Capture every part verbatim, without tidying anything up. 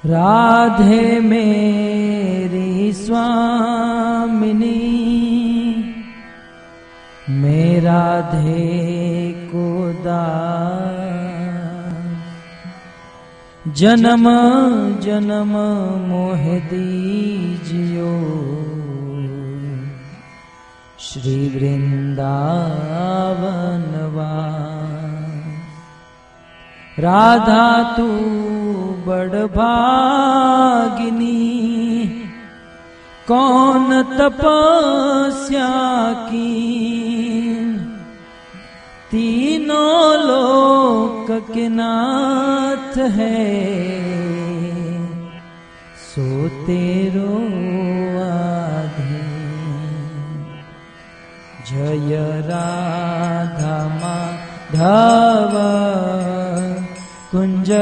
राधे मेरी स्वामिनी, मैं राधे को दास, जन्म जन्म मोह दीजियो श्री वृंदावन वास। राधा तू बड़ भागिनी, कौन तपस्या की, तीनों लोक के नाथ है, सो तेरो आधीन। जय राधा माधव कुंज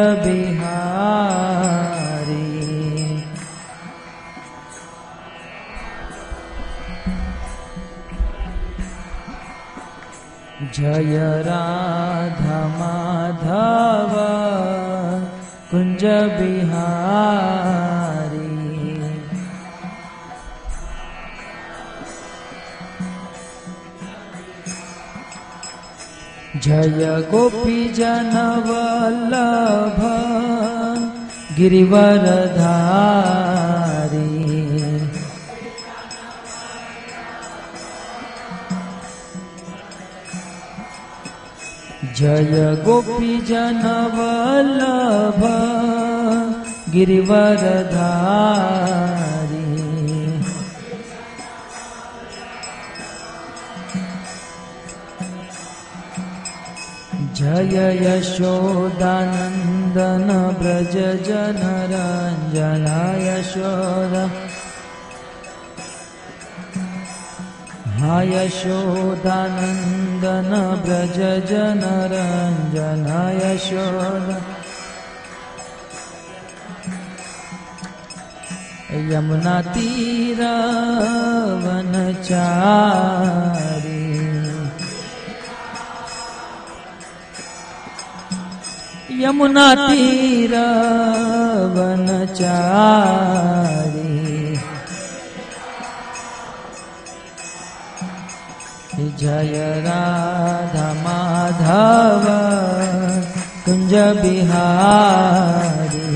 बिहारी, जय राधा माधव कुंज बिहारी। जय गोपी जन वल्लभ गिरिवरधारी, जय गोपी जन वल्लभ गिरिवरधारी। जय यशोदानंदन ब्रज जन रंजना यशोदा, हा यशोदानंदन ब्रज जन रंजना यशोदा। यमुना तीर वनचारी, यमुना तीर वनचारी। जय राधा माधव कुंज बिहारी,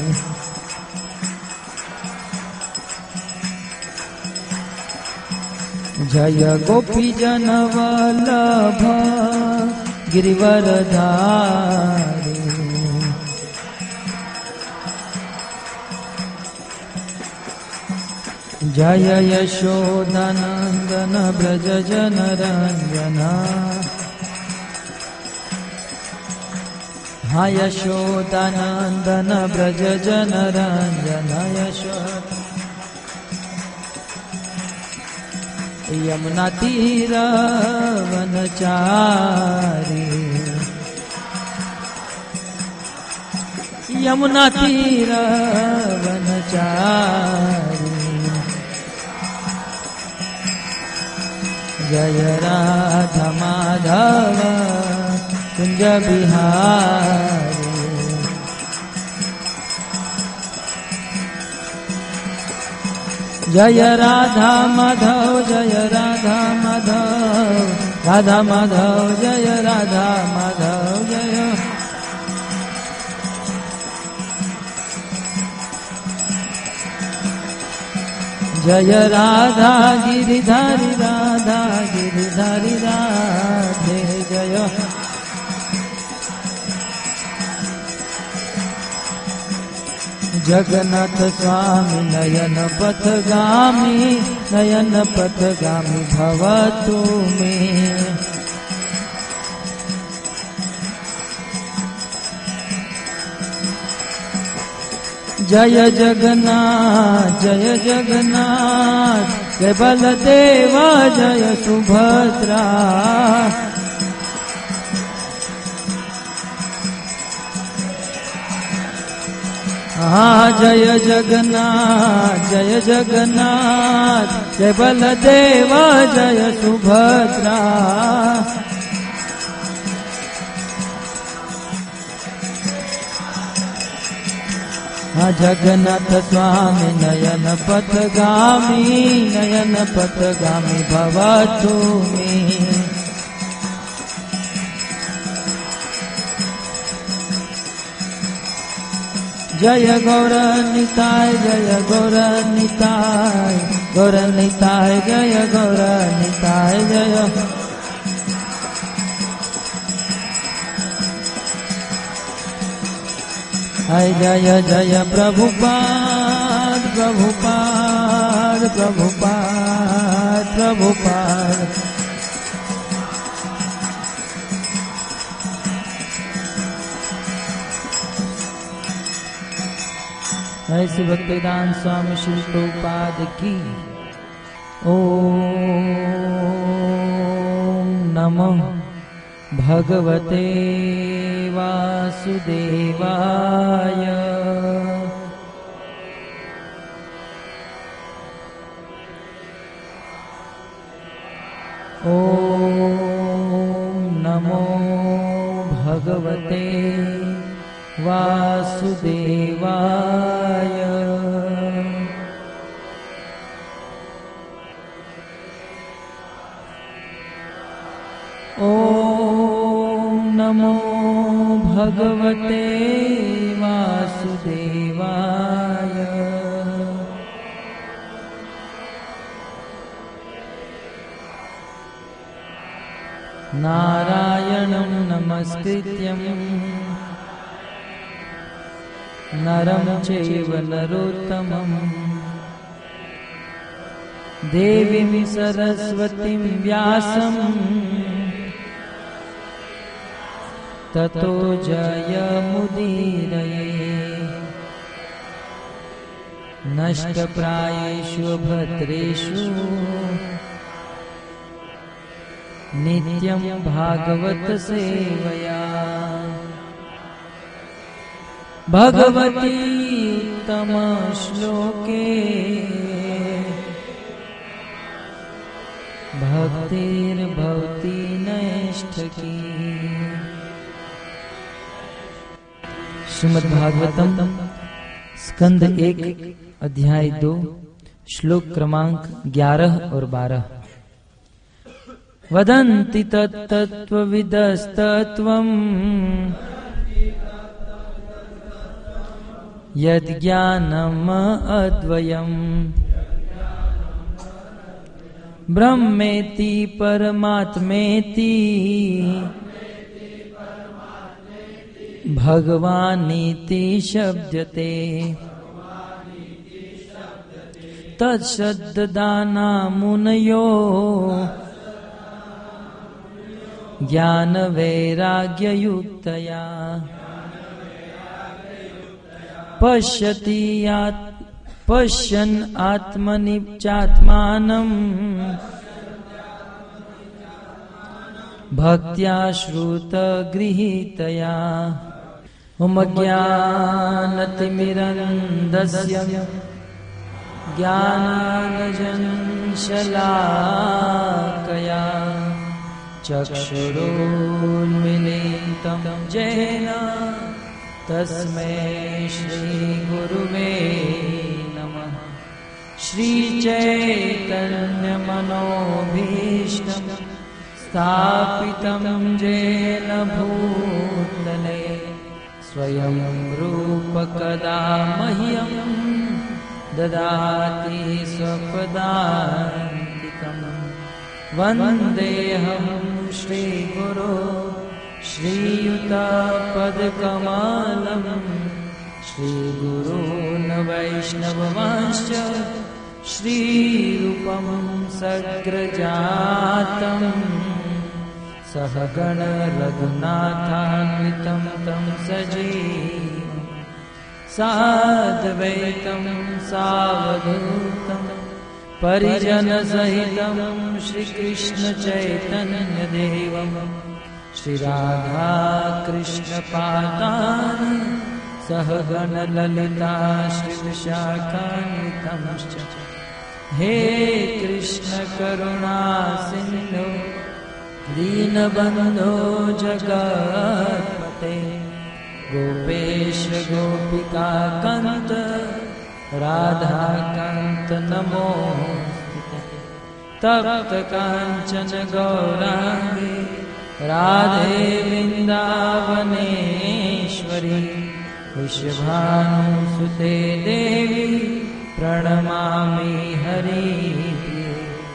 जय गोपी जन वल्लभ गिरिवरधारी। जय यशोदानंदन ब्रज जन रंजना, हा यशोदानंदन ब्रज जन रंजना यशोदा। यमुना तीर वनचारी, यमुना तीर वनचारी। जय राधा माधव कुंज बिहारी, जय राधा माधव जय राधा माधव, राधा माधव जय राधा माधव जय। जय राधा गिरिधारी राधा गिरिधारी राधे जय। जगन्नाथ स्वामी नयन पथगामी, नयन पथगामी भवतु मे। जय जगन्नाथ जय जगन्नाथ, जय बलदेव जय सुभद्रा। हाँ जय जगन्नाथ जय जगन्नाथ, जय बलदेव जय सुभद्रा। जगन्नाथ स्वामी नयन पथगामी नयन पथगामी भवतु मे। जय गौर निताय जय गौर निताय गौर निताय जय गौर निताय जय। जय जय प्रभुपाद प्रभुपाद प्रभुपाद प्रभुपाद। ऐसे भक्तिदान स्वामी श्री प्रभुपाद की। ओम नमः भगवते वासुदेवाय। ओम नमो भगवते वासुदेवाय। ओम नमो भगवते वासुदेवाय। नारायणं नमस्कृत्यं नरं चैव नरोत्तमं देवीं सरस्वतीं व्यासं ततो जयमुदीरये। नष्टप्रायेषु भद्रेषु नित्यं भागवत सेवया। भगवती उत्तम श्लोके भक्तिर्भवति नैष्ठकी। श्रीमद् भागवतम स्कंद एक अध्याय दो श्लोक क्रमांक ग्यारह और बारह। वदन्ति तत्तत्त्वविदस्तत्त्वम् यद्ज्ञानम् अद्वयम् ब्रह्मेति परमात्मेति भगवानीति शब्दते। तत्शब्ददाना मुनयो ज्ञान वैराग्ययुक्तया पश्यति पश्यन् आत्मनि चात्मानम् भक्त्या श्रुतगृहीतया। ज्ञानतिमिरन्धस्य ज्ञानाञ्जनशलाकया चक्षुरुन्मीलितं येन तस्मै श्रीगुरुवे नमः। श्रीचैतन्यमनोभीष्टं स्थापितं येन भूतले स्वयं रूप कदा मह्यं ददाति स्वपदान्तिकम्। वन्देऽहं श्रीगुरो श्रीयुतपदकमलं श्रीगुरून् वैष्णवंश्च श्रीरूपं सग्रजातं सहगण रघुनाथान्वितं तं सजीवं साद्वैतं सावधूतं परिजनसहितं श्रीकृष्णचैतन्यदेवं श्रीराधाकृष्णपादान् सहगण ललिता श्रीविशाखान्वितंश्च। हे कृष्ण करुणा सिन्धो दीनबन्धो जगत्पते गोपेश गोपिका कांत राधा कांत नमोस्तुते। तप्त कांचन गौरांगी राधे वृंदावनेश्वरी वृषभानुसुते देवी प्रणमामि हरिप्रिये।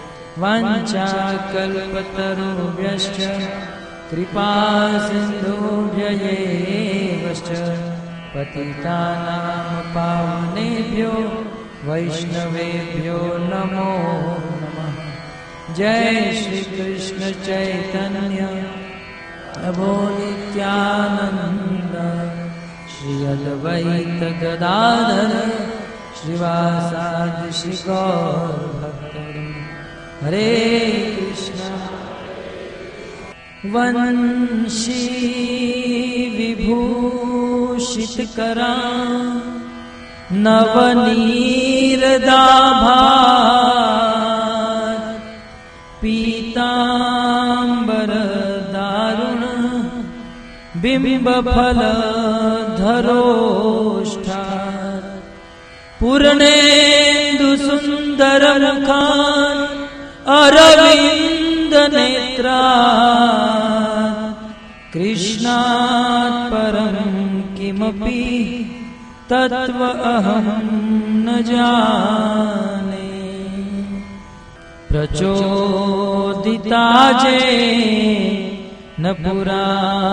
वाञ्छाकल्पतरुभ्यश्च कृपा सिन्धुभ्यैवश्च पतितानां पावनेभ्यो वैष्णवेभ्यो नमो नमः। जय श्री कृष्ण चैतन्य प्रभु नित्यानंद श्री अद्वैत गदाधर श्रीवासादि श्री गौर भक्तवृंद। हरे कृष्ण। वंशी विभूषित करा नवनीरदाभा पीतांबर दारुण बिंब फल धरोष्ठा पूर्णेन्दु सुंदर मुखान अरविंद नेत्रा कृष्णात् परं किमपि तत्व अहं न जाने। प्रचोदिता जे न पुरा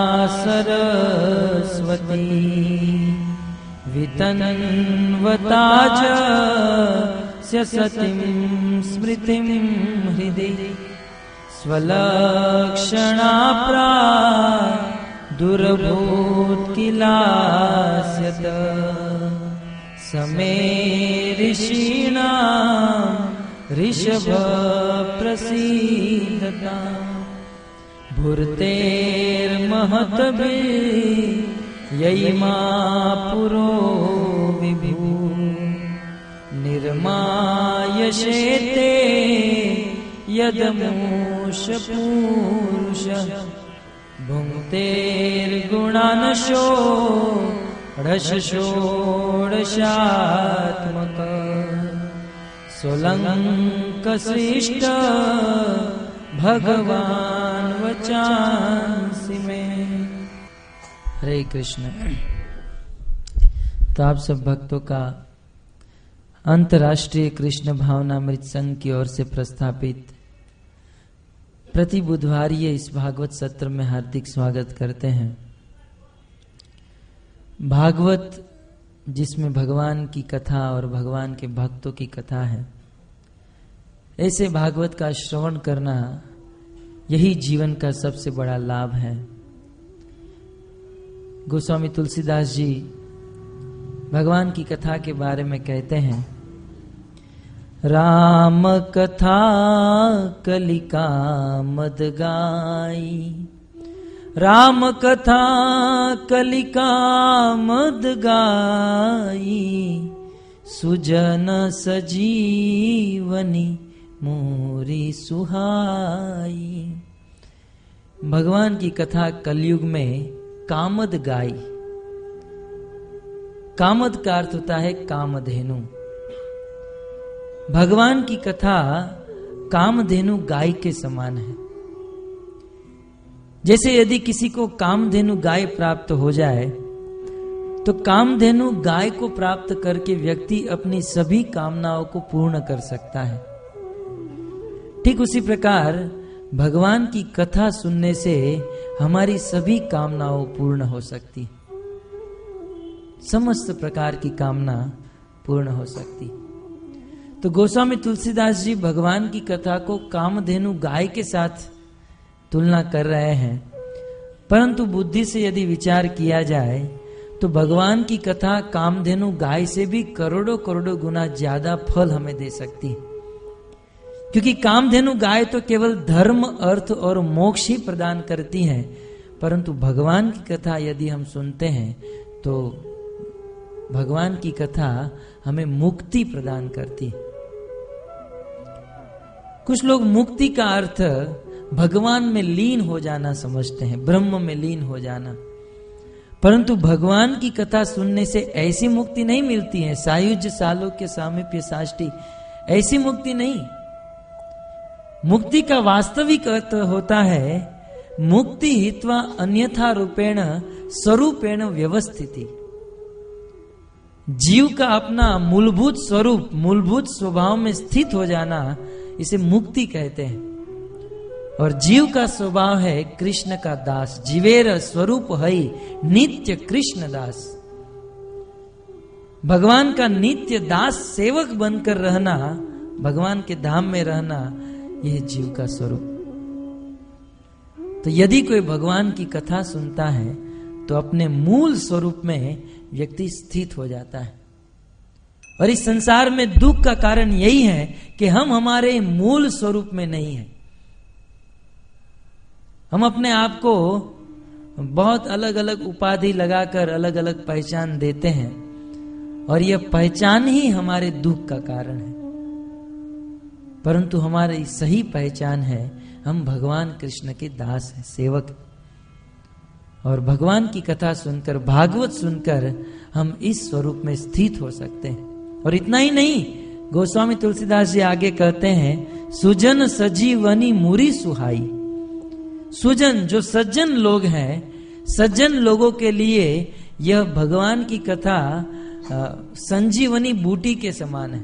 सरस्वती वितन्वता च सतिं स्मृतिं हृदि स्वलक्षणा प्राय दुर्भूत किलास्यत समे ऋषीणां ऋषभ प्रसीदता भूर्तेर्महतभिर्ययिमा पुरो विभु निर्मायशेते यदमूष पूरुषः भुङ्क्तेर्गुणानशो षोडशात्मक सोलंकशिष्ट भगवान वचांसि में। हरे कृष्ण। तो आप सब भक्तों का अंतर्राष्ट्रीय कृष्ण भावनामृत संघ की ओर से प्रस्थापित प्रति बुधवार इस भागवत सत्र में हार्दिक स्वागत करते हैं। भागवत जिसमें भगवान की कथा और भगवान के भक्तों की कथा है, ऐसे भागवत का श्रवण करना यही जीवन का सबसे बड़ा लाभ है। गोस्वामी तुलसीदास जी भगवान की कथा के बारे में कहते हैं, राम कथा कलिका मद गाई, राम कथा कलिका मद गाई, सुजन सजीवनी मोरी सुहाई। भगवान की कथा कलयुग में कामद गाई। कामद का अर्थ होता है कामधेनु। भगवान की कथा कामधेनु गाय के समान है। जैसे यदि किसी को कामधेनु गाय प्राप्त हो जाए तो कामधेनु गाय को प्राप्त करके व्यक्ति अपनी सभी कामनाओं को पूर्ण कर सकता है। ठीक उसी प्रकार भगवान की कथा सुनने से हमारी सभी कामनाओं पूर्ण हो सकती, समस्त प्रकार की कामना पूर्ण हो सकती। तो गोस्वामी तुलसीदास जी भगवान की कथा को कामधेनु गाय के साथ तुलना कर रहे हैं, परंतु बुद्धि से यदि विचार किया जाए तो भगवान की कथा कामधेनु गाय से भी करोड़ों करोड़ों गुना ज्यादा फल हमें दे सकती है। क्योंकि कामधेनु गाय तो केवल धर्म, अर्थ और मोक्ष ही प्रदान करती है, परंतु भगवान की कथा यदि हम सुनते हैं तो भगवान की कथा हमें मुक्ति प्रदान करती है। कुछ लोग मुक्ति का अर्थ भगवान में लीन हो जाना समझते हैं, ब्रह्म में लीन हो जाना, परंतु भगवान की कथा सुनने से ऐसी मुक्ति नहीं मिलती है। सायुज्य सालों के सामीप्य साष्टी, ऐसी मुक्ति नहीं। मुक्ति का वास्तविक अर्थ होता है मुक्ति हित्वा अन्यथा रूपेण स्वरूपेण व्यवस्थिति। जीव का अपना मूलभूत स्वरूप, मूलभूत स्वभाव में स्थित हो जाना, इसे मुक्ति कहते हैं। और जीव का स्वभाव है कृष्ण का दास। जीवेर स्वरूप हई नित्य कृष्ण दास। भगवान का नित्य दास सेवक बनकर रहना, भगवान के धाम में रहना, यह जीव का स्वरूप। तो यदि कोई भगवान की कथा सुनता है तो अपने मूल स्वरूप में व्यक्ति स्थित हो जाता है। और इस संसार में दुख का कारण यही है कि हम हमारे मूल स्वरूप में नहीं हैं। हम अपने आप को बहुत अलग अलग उपाधि लगाकर अलग अलग पहचान देते हैं, और यह पहचान ही हमारे दुख का कारण है। परंतु हमारी सही पहचान है, हम भगवान कृष्ण के दास हैं, सेवक। और भगवान की कथा सुनकर, भागवत सुनकर हम इस स्वरूप में स्थित हो सकते हैं। और इतना ही नहीं, गोस्वामी तुलसीदास जी आगे कहते हैं, सुजन सजीवनी मुरी सुहाई। सुजन, जो सज्जन लोग हैं, सज्जन लोगों के लिए यह भगवान की कथा संजीवनी बूटी के समान है।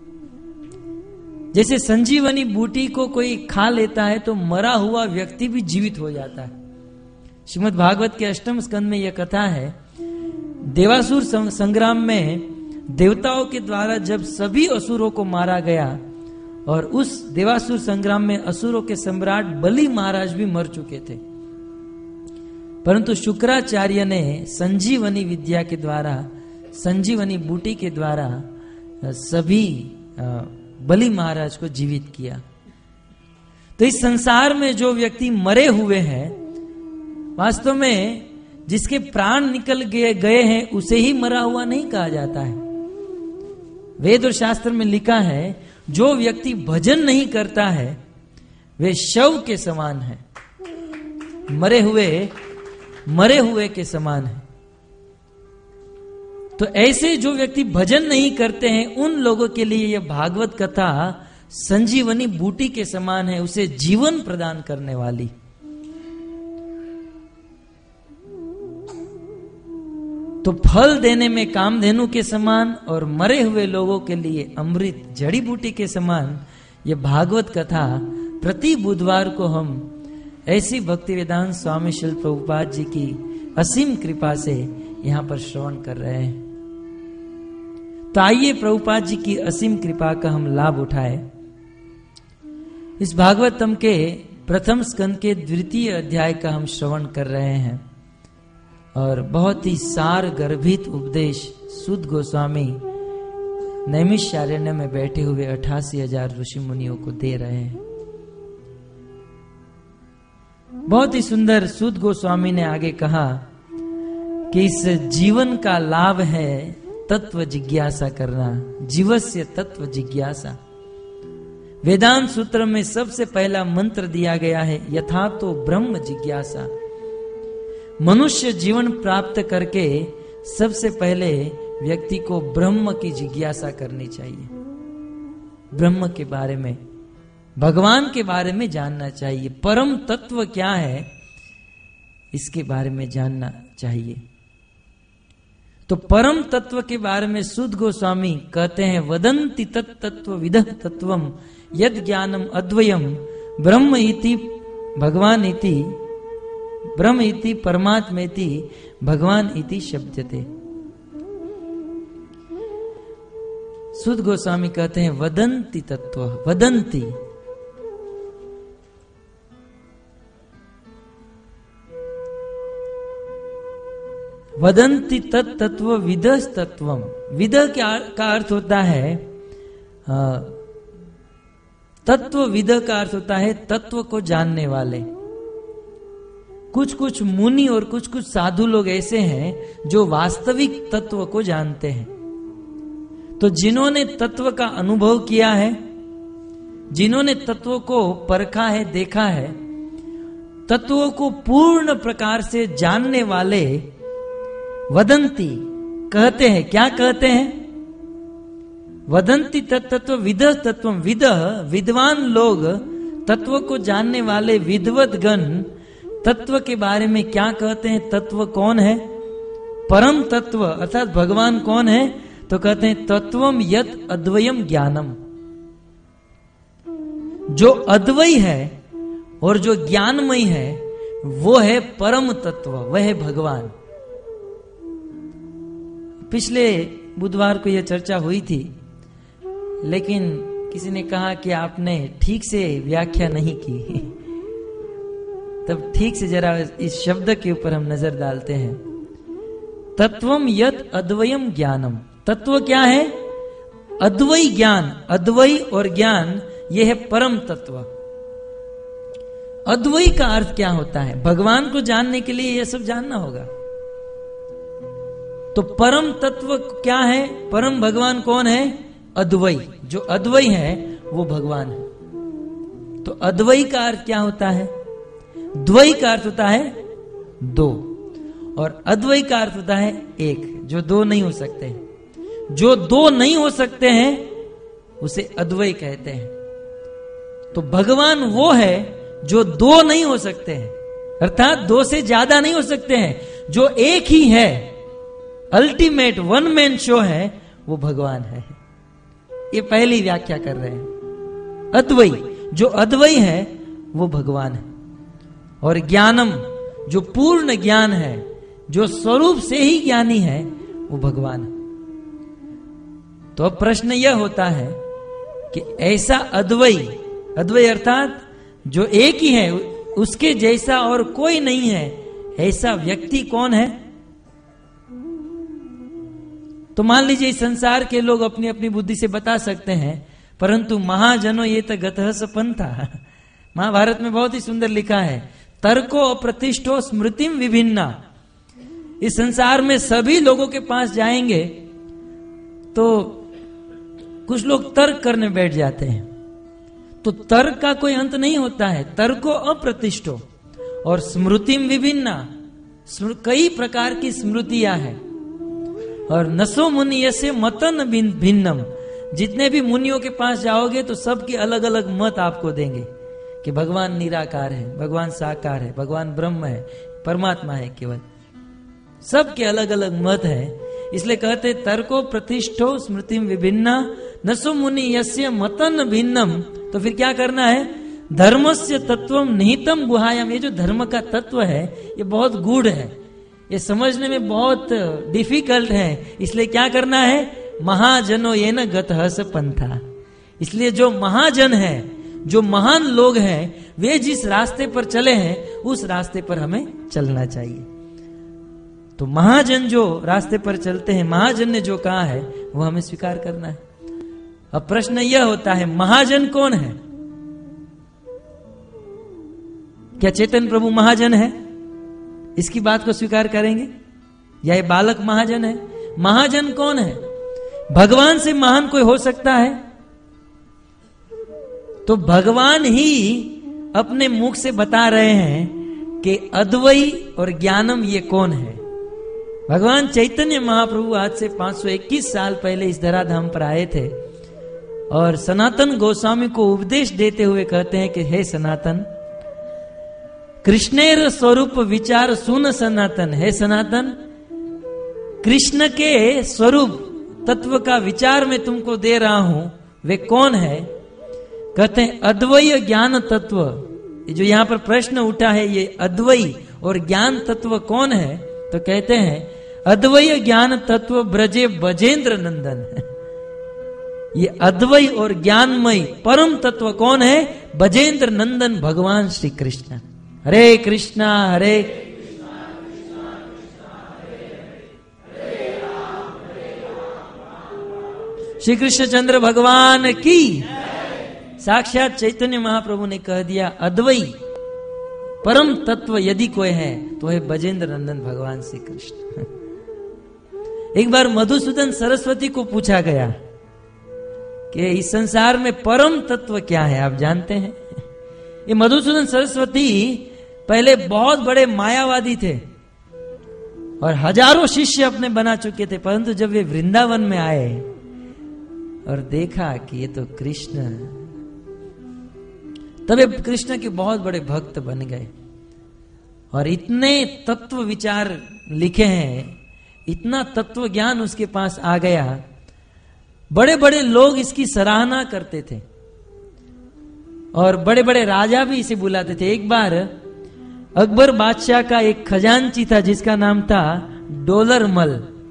जैसे संजीवनी बूटी को कोई खा लेता है तो मरा हुआ व्यक्ति भी जीवित हो जाता है। श्रीमद् भागवत के अष्टम स्कंद में यह कथा है। देवासुर संग्राम में देवताओं के द्वारा जब सभी असुरों को मारा गया, और उस देवासुर संग्राम में असुरों के सम्राट बलि महाराज भी मर चुके थे, परंतु शुक्राचार्य ने संजीवनी विद्या के द्वारा, संजीवनी बूटी के द्वारा सभी बलि महाराज को जीवित किया। तो इस संसार में जो व्यक्ति मरे हुए हैं, वास्तव में जिसके प्राण निकल गए गए हैं उसे ही मरा हुआ नहीं कहा जाता है। वेद और शास्त्र में लिखा है, जो व्यक्ति भजन नहीं करता है वे शव के समान है, मरे हुए मरे हुए के समान है। तो ऐसे जो व्यक्ति भजन नहीं करते हैं, उन लोगों के लिए यह भागवत कथा संजीवनी बूटी के समान है, उसे जीवन प्रदान करने वाली। तो फल देने में कामधेनु के समान, और मरे हुए लोगों के लिए अमृत जड़ी बूटी के समान यह भागवत कथा प्रति बुधवार को हम ऐसी भक्ति वेदांत स्वामी शिल प्रभुपाद जी की असीम कृपा से यहाँ पर श्रवण कर रहे हैं। तो आइए प्रभुपाद जी की असीम कृपा का हम लाभ उठाए। इस भागवतम के प्रथम स्कंद के द्वितीय अध्याय का हम श्रवण कर रहे हैं, और बहुत ही सार गर्भित उपदेश सुद गोस्वामी नैमिषारण्य में बैठे हुए अठासी हजार ऋषि मुनियों को दे रहे हैं। बहुत ही सुंदर सुद गोस्वामी ने आगे कहा कि इस जीवन का लाभ है तत्व जिज्ञासा करना, जीवस्य तत्व जिज्ञासा। वेदांत सूत्र में सबसे पहला मंत्र दिया गया है, यथा तो ब्रह्म जिज्ञासा। मनुष्य जीवन प्राप्त करके सबसे पहले व्यक्ति को ब्रह्म की जिज्ञासा करनी चाहिए। ब्रह्म के बारे में, भगवान के बारे में जानना चाहिए। परम तत्व क्या है, इसके बारे में जानना चाहिए। तो परम तत्व के बारे में सुद गोस्वामी कहते हैं, वदन्ति तत्तत्व विदः तत्वम यद ज्ञानम अद्वयम ब्रह्म इति भगवान इति ब्रह्म इति परमात्मेति भगवान इति शब्दते। सुद गोस्वामी कहते हैं, वदन्ति तत्व, वदन्ति वदन्ति तत्तत्व विदस् तत्वम। विद का अर्थ होता है तत्व, विद का अर्थ होता है तत्व को जानने वाले। कुछ कुछ मुनि और कुछ कुछ साधु लोग ऐसे हैं जो वास्तविक तत्व को जानते हैं। तो जिन्होंने तत्व का अनुभव किया है, जिन्होंने तत्व को परखा है, देखा है, तत्वों को पूर्ण प्रकार से जानने वाले वदंती कहते हैं, क्या कहते हैं? वदंती तत्व विद तत्व विद, विद्वान लोग, तत्व को जानने वाले विद्वत गण तत्व के बारे में क्या कहते हैं? तत्व कौन है? परम तत्व अर्थात भगवान कौन है? तो कहते हैं तत्वम यत अद्वयम ज्ञानम। जो अद्वय है और जो ज्ञानमय है वो है परम तत्व, वह है भगवान। पिछले बुधवार को यह चर्चा हुई थी, लेकिन किसी ने कहा कि आपने ठीक से व्याख्या नहीं की। तब ठीक से जरा इस शब्द के ऊपर हम नजर डालते हैं। तत्वम यत अद्वयम ज्ञानम, तत्व क्या है? अद्वय ज्ञान। अद्वय और ज्ञान ये है परम तत्व। अद्वय का अर्थ क्या होता है? भगवान को जानने के लिए यह सब जानना होगा। तो परम तत्व क्या है? परम भगवान कौन है? अद्वय। जो अद्वय है वो भगवान है। तो अद्वय का अर्थ क्या होता है? द्वय का अर्थ होता है दो, और अद्वय का अर्थ होता है एक, जो दो नहीं हो सकते। जो दो नहीं हो सकते हैं उसे अद्वय कहते हैं। तो भगवान वो है जो दो नहीं हो सकते हैं, अर्थात दो से ज्यादा नहीं हो सकते हैं। जो एक ही है, अल्टीमेट वन मैन शो है, वो भगवान है। ये पहली व्याख्या कर रहे हैं। अद्वय, जो अद्वय है वो भगवान है। और ज्ञानम, जो पूर्ण ज्ञान है, जो स्वरूप से ही ज्ञानी है, वो भगवान है। तो अब प्रश्न यह होता है कि ऐसा अद्वय, अद्वय अर्थात जो एक ही है, उसके जैसा और कोई नहीं है, ऐसा व्यक्ति कौन है? तो मान लीजिए इस संसार के लोग अपनी अपनी बुद्धि से बता सकते हैं, परंतु महाजनो ये तो गतः स पंथा। महाभारत में बहुत ही सुंदर लिखा है, तर्को अप्रतिष्ठो स्मृतिम विभिन्ना। इस संसार में सभी लोगों के पास जाएंगे तो कुछ लोग तर्क करने बैठ जाते हैं, तो तर्क का कोई अंत नहीं होता है। तर्को अप्रतिष्ठो और स्मृतिम विभिन्ना, कई प्रकार की स्मृतियां हैं। और नसो मुनि से मतन भिन्नम, जितने भी मुनियों के पास जाओगे तो सबके अलग अलग मत आपको देंगे कि भगवान निराकार है, भगवान साकार है, भगवान ब्रह्म है, परमात्मा है केवल। सबके अलग अलग मत है। इसलिए कहते तर्को प्रतिष्ठो स्मृतिम विभिन्ना नसो मुनि यस्य मतन भिन्नम। तो फिर क्या करना है? धर्मस्य तत्वम निहितम गुहायाम। ये जो धर्म का तत्व है ये बहुत गूढ़ है, ये समझने में बहुत डिफिकल्ट है। इसलिए क्या करना है? महाजनो ये न गतः स पंथा। इसलिए जो महाजन है, जो महान लोग हैं, वे जिस रास्ते पर चले हैं उस रास्ते पर हमें चलना चाहिए। तो महाजन जो रास्ते पर चलते हैं, महाजन ने जो कहा है वो हमें स्वीकार करना है। अब प्रश्न यह होता है, महाजन कौन है? क्या चैतन्य प्रभु महाजन है? इसकी बात को स्वीकार करेंगे? या ये बालक महाजन है? महाजन कौन है? भगवान से महान कोई हो सकता है? तो भगवान ही अपने मुख से बता रहे हैं कि अद्वय और ज्ञानम ये कौन है। भगवान चैतन्य महाप्रभु आज से पांच सौ इक्कीस साल पहले इस धराधाम पर आए थे और सनातन गोस्वामी को उपदेश देते हुए कहते हैं कि हे सनातन, कृष्णेर स्वरूप विचार सुन सनातन। है सनातन, कृष्ण के स्वरूप तत्व का विचार मैं तुमको दे रहा हूं, वे कौन है? कहते हैं अद्वय ज्ञान तत्व। जो यहां पर प्रश्न उठा है, ये अद्वय और ज्ञान तत्व कौन है? तो कहते हैं अद्वय ज्ञान तत्व ब्रजे बजेंद्र नंदन। ये अद्वय और ज्ञानमय परम तत्व कौन है? बजेंद्र नंदन भगवान श्री कृष्ण। हरे कृष्णा हरे श्री कृष्ण चंद्र भगवान की। साक्षात चैतन्य महाप्रभु ने कह दिया, अद्वय परम तत्व यदि कोई है तो है बजेंद्र नंदन भगवान श्री कृष्ण। एक बार मधुसूदन सरस्वती को पूछा गया कि इस संसार में परम तत्व क्या है, आप जानते हैं? ये मधुसूदन सरस्वती पहले बहुत बड़े मायावादी थे। और हजारों शिष्य अपने बना चुके थे, परंतु जब वे वृंदावन में आए और देखा कि ये तो कृष्ण, तब वे कृष्ण के बहुत बड़े भक्त बन गए और इतने तत्व विचार लिखे हैं, इतना तत्व ज्ञान उसके पास आ गया, बड़े बड़े लोग इसकी सराहना करते थे और बड़े बड़े राजा भी इसे बुलाते थे। एक बार अकबर बादशाह का एक खजांची था जिसका नाम था डोलरमल।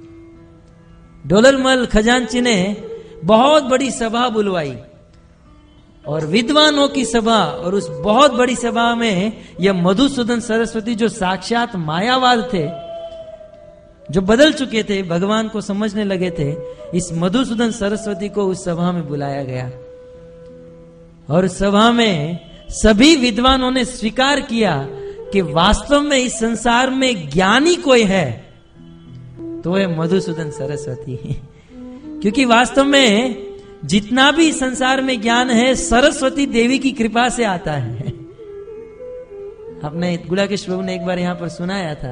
डोलरमल खजांची ने बहुत बड़ी सभा बुलवाई और विद्वानों की सभा, और उस बहुत बड़ी सभा में यह मधुसूदन सरस्वती जो साक्षात मायावाद थे, जो बदल चुके थे, भगवान को समझने लगे थे, इस मधुसूदन सरस्वती को उस सभा में बुलाया गया और सभा में सभी विद्वानों ने स्वीकार किया कि वास्तव में इस संसार में ज्ञानी कोई है तो वह मधुसूदन सरस्वती है। क्योंकि वास्तव में जितना भी संसार में ज्ञान है सरस्वती देवी की कृपा से आता है। आपने गुड़ाकेश प्रभु ने एक बार यहां पर सुनाया था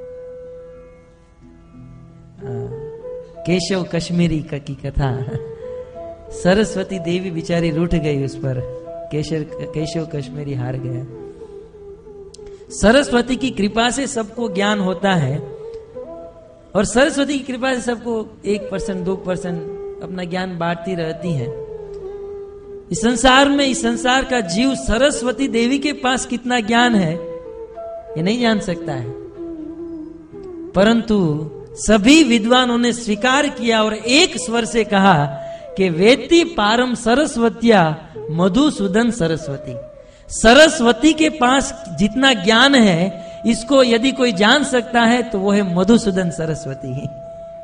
केशव कश्मीरी का की कथा। सरस्वती देवी बेचारी रूठ गई उस पर, केशव केशव कश्मीरी हार गया। सरस्वती की कृपा से सबको ज्ञान होता है और सरस्वती की कृपा से सबको एक परसेंट दो परसेंट अपना ज्ञान बांटती रहती है। इस संसार में, इस संसार का जीव सरस्वती देवी के पास कितना ज्ञान है ये नहीं जान सकता है, परंतु सभी विद्वानों ने स्वीकार किया और एक स्वर से कहा कि वेत्ति पारम सरस्वत्या मधुसूदन सरस्वती। सरस्वती के पास जितना ज्ञान है इसको यदि कोई जान सकता है तो वो है मधुसूदन सरस्वती ही।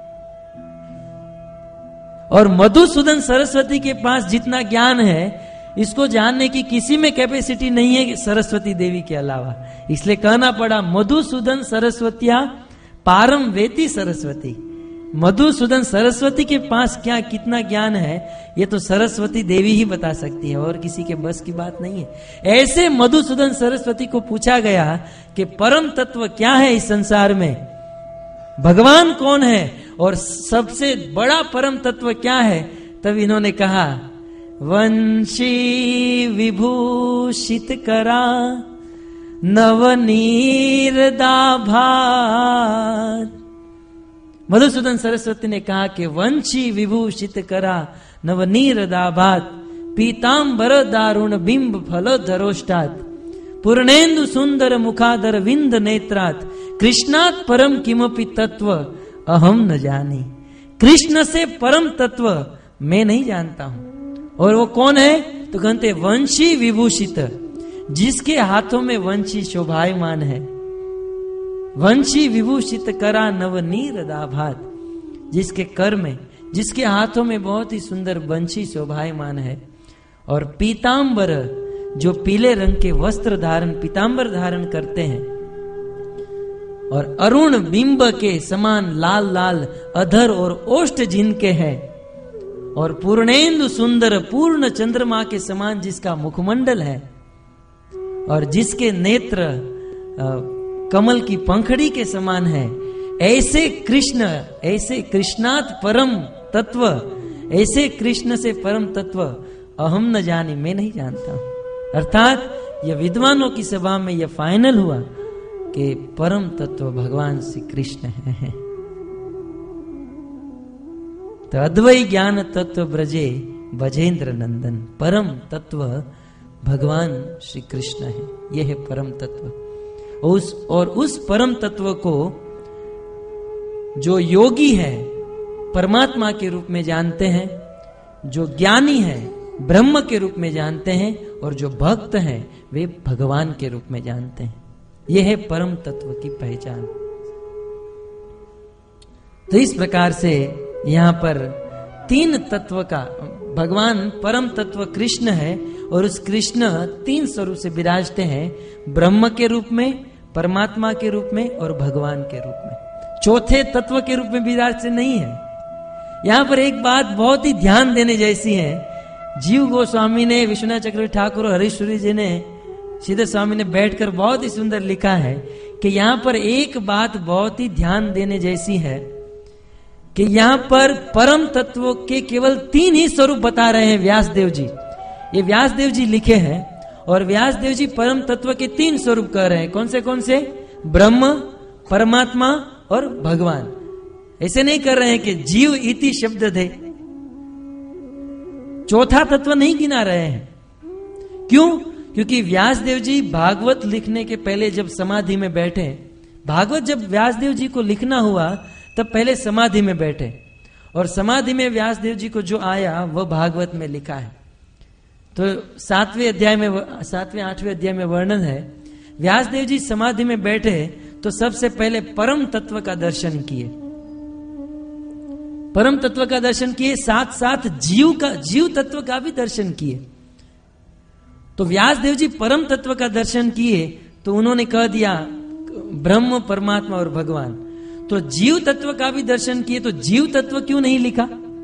और मधुसूदन सरस्वती के पास जितना ज्ञान है इसको जानने की किसी में कैपेसिटी नहीं है सरस्वती देवी के अलावा। इसलिए कहना पड़ा मधुसूदन सरस्वतिया पारम वेति सरस्वती। मधुसूदन सरस्वती के पास क्या कितना ज्ञान है ये तो सरस्वती देवी ही बता सकती है और किसी के बस की बात नहीं है। ऐसे मधुसूदन सरस्वती को पूछा गया कि परम तत्व क्या है इस संसार में, भगवान कौन है और सबसे बड़ा परम तत्व क्या है, तब इन्होंने कहा वंशी विभूषित करा नवनीरदाभात। मधुसूदन सरस्वती ने कहा कि वंशी विभूषित करा नवनीरदाभात पीतांबर दारुण बिंब फलोधरोष्टात् पूर्णेन्दु सुंदर मुखादर विंद नेत्रात् कृष्णात् परम किमपि तत्व अहम न जानी। कृष्ण से परम तत्व मैं नहीं जानता हूं। और वो कौन है तो कहते वंशी विभूषित, जिसके हाथों में वंशी शोभायमान है। वंशी विभूषित करा नवनीरदाभात, जिसके कर में, जिसके हाथों में बहुत ही सुंदर वंशी शोभायमान है। और पीतांबर, जो पीले रंग के वस्त्र धारण, पीतांबर धारण करते हैं। और अरुण बिंब के समान लाल लाल अधर और ओष्ठ जिनके हैं। और पूर्णेन्दु सुंदर, पूर्ण चंद्रमा के समान जिसका मुखमंडल है। और जिसके नेत्र कमल की पंखड़ी के समान है। ऐसे कृष्ण, ऐसे कृष्णात् परम तत्व, ऐसे कृष्ण से परम तत्व अहम न जानी, मैं नहीं जानता हूं। अर्थात यह विद्वानों की सभा में यह फाइनल हुआ कि परम तत्व भगवान श्री कृष्ण है। तो अद्वै ज्ञान तत्व ब्रजे बजेंद्र नंदन, परम तत्व भगवान श्री कृष्ण है। यह है परम तत्व। उस और उस परम तत्व को जो योगी है परमात्मा के रूप में जानते हैं, जो ज्ञानी है ब्रह्म के रूप में जानते हैं, और जो भक्त हैं वे भगवान के रूप में जानते हैं। यह है परम तत्व की पहचान। तो इस प्रकार से यहां पर तीन तत्व का, भगवान परम तत्व कृष्ण है और उस कृष्ण तीन स्वरूप से विराजते हैं, ब्रह्म के रूप में, परमात्मा के रूप में और भगवान के रूप में। चौथे तत्व के रूप में विराजते नहीं है। यहां पर एक बात बहुत ही ध्यान देने जैसी है। जीव गोस्वामी ने, विश्वनाथ चक्रवर्ती ठाकुर और हरीश्वरी जी ने, सीधे स्वामी ने बैठकर बहुत ही सुंदर लिखा है कि यहां पर एक बात बहुत ही ध्यान देने जैसी है कि यहां पर परम तत्व के केवल तीन ही स्वरूप बता रहे हैं व्यासदेव जी। ये व्यासदेव जी लिखे हैं और व्यासदेव जी परम तत्व के तीन स्वरूप कह रहे हैं। कौन से कौन से? ब्रह्म, परमात्मा और भगवान। ऐसे नहीं कर रहे हैं कि जीव इति शब्द थे, चौथा तत्व नहीं गिना रहे हैं। क्यों? क्योंकि व्यासदेव जी भागवत लिखने के पहले जब समाधि में बैठे, भागवत जब व्यासदेव जी को लिखना हुआ तब पहले समाधि में बैठे और समाधि में व्यासदेव जी को जो आया वह भागवत में लिखा है। तो सातवें अध्याय में, सातवें आठवें अध्याय में वर्णन है, व्यासदेव जी समाधि में बैठे तो सबसे पहले परम तत्व का दर्शन किए, परम तत्व का दर्शन किए, साथ साथ जीव का, जीव तत्व का भी दर्शन किए। तो व्यासदेव जी परम तत्व का दर्शन किए तो उन्होंने कह दिया ब्रह्म, परमात्मा और भगवान। तो जीव तत्व का भी दर्शन किए, तो जीव तत्व क्यों नहीं लिखा?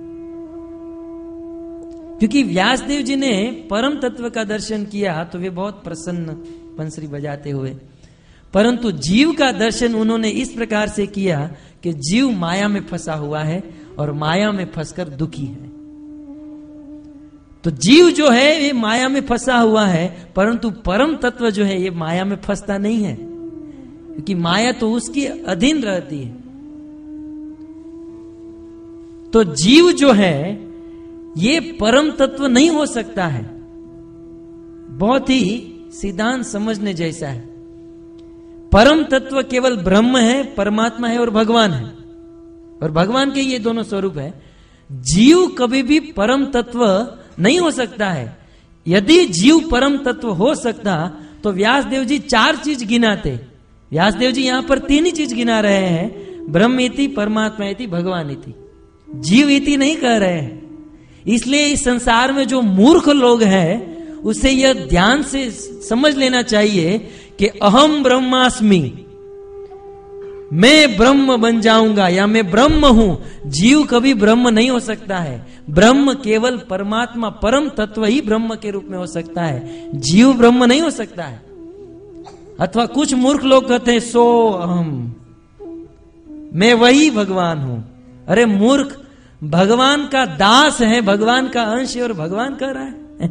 क्योंकि व्यासदेव जी ने परम तत्व का दर्शन किया तो वे बहुत प्रसन्न बंसरी बजाते हुए, परंतु जीव का दर्शन उन्होंने इस प्रकार से किया कि जीव माया में फंसा हुआ है और माया में फंसकर दुखी है। तो जीव जो है ये माया में फंसा हुआ है, परंतु परम तत्व जो है ये माया में फंसता नहीं है, क्योंकि माया तो उसके अधीन रहती है। तो जीव जो है ये परम तत्व नहीं हो सकता है। बहुत ही सिद्धांत समझने जैसा है। परम तत्व केवल ब्रह्म है, परमात्मा है और भगवान है, और भगवान के ये दोनों स्वरूप है। जीव कभी भी परम तत्व नहीं हो सकता है। यदि जीव परम तत्व हो सकता तो व्यासदेव जी चार चीज गिनाते। व्यासदेव जी यहां पर तीन ही चीज गिना रहे हैं, ब्रह्म इति, परमात्मा इति, भगवान इति। जीव इति नहीं कह रहे हैं। इसलिए इस संसार में जो मूर्ख लोग हैं उसे यह ध्यान से समझ लेना चाहिए कि अहम ब्रह्मास्मि, मैं ब्रह्म बन जाऊंगा या मैं ब्रह्म हूं। जीव कभी ब्रह्म नहीं हो सकता है। ब्रह्म केवल परमात्मा, परम तत्व ही ब्रह्म के रूप में हो सकता है, जीव ब्रह्म नहीं हो सकता है। अथवा कुछ मूर्ख लोग कहते हैं सो अहम, मैं वही भगवान हूं। अरे मूर्ख, भगवान का दास है, भगवान का अंश है और भगवान कह रहा है।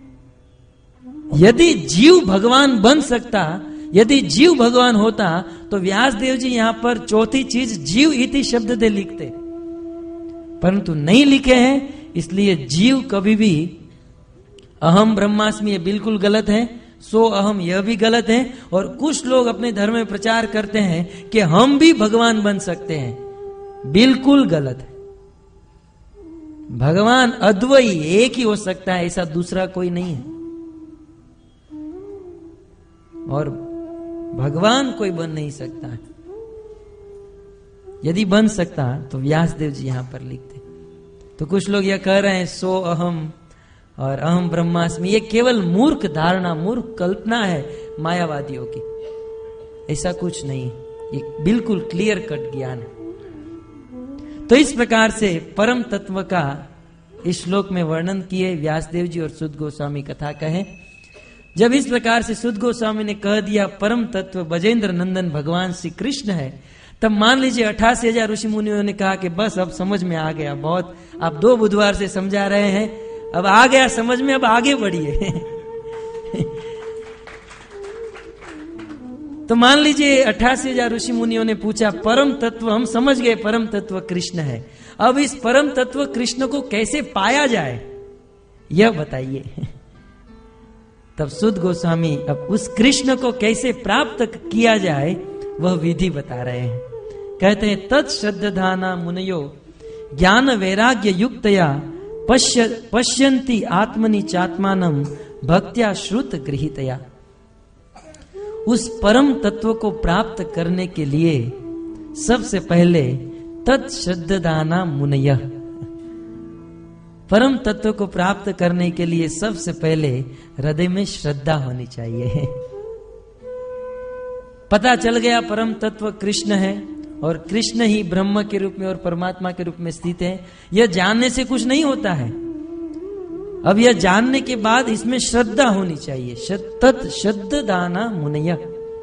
यदि जीव भगवान बन सकता, यदि जीव भगवान होता तो व्यासदेव जी यहां पर चौथी चीज जीव इति शब्द दे लिखते, परंतु नहीं लिखे हैं। इसलिए जीव कभी भी अहम ब्रह्मास्मि ये बिल्कुल गलत है, सो अहम यह भी गलत है। और कुछ लोग अपने धर्म में प्रचार करते हैं कि हम भी भगवान बन सकते हैं, बिल्कुल गलत है। भगवान अद्वैत एक ही हो सकता है, ऐसा दूसरा कोई नहीं है, और भगवान कोई बन नहीं सकता है। यदि बन सकता तो व्यासदेव जी यहां पर लिखते। तो कुछ लोग यह कह रहे हैं सो अहम और अहम ब्रह्मास्मि, ये केवल मूर्ख धारणा, मूर्ख कल्पना है मायावादियों की। ऐसा कुछ नहीं, ये बिल्कुल क्लियर कट ज्ञान है। तो इस प्रकार से परम तत्व का इस श्लोक में वर्णन किए व्यासदेव जी और सुध गोस्वामी कथा कहे। जब इस प्रकार से सुध गोस्वामी ने कह दिया परम तत्व बजेंद्र नंदन भगवान श्री कृष्ण है, तब मान लीजिए अठासी हजार ऋषि मुनियों ने कहा कि बस अब समझ में आ गया, बहुत आप दो बुधवार से समझा रहे हैं, अब आ गया समझ में, अब आगे बढ़िए। तो मान लीजिए अट्ठासी हजार ऋषि मुनियों ने पूछा परम तत्व हम समझ गए, परम तत्व कृष्ण है, अब इस परम तत्व कृष्ण को कैसे पाया जाए यह बताइए। तब सुध गोस्वामी अब उस कृष्ण को कैसे प्राप्त किया जाए वह विधि बता रहे हैं। कहते हैं तत्श्रद्धाना मुनयो ज्ञान वैराग्य युक्तया पश्य पश्यन्ति आत्मनि चात्मानम भक्त्या श्रुत गृहीतया। उस परम तत्व को प्राप्त करने के लिए सबसे पहले तत्श्रद्धाना मुनय, परम तत्व को प्राप्त करने के लिए सबसे पहले हृदय में श्रद्धा होनी चाहिए। पता चल गया परम तत्व कृष्ण है और कृष्ण ही ब्रह्म के रूप में और परमात्मा के रूप में स्थित है, यह जानने से कुछ नहीं होता है। अब यह जानने के बाद इसमें श्रद्धा होनी चाहिए। तत् श्रद्धाना मुनय,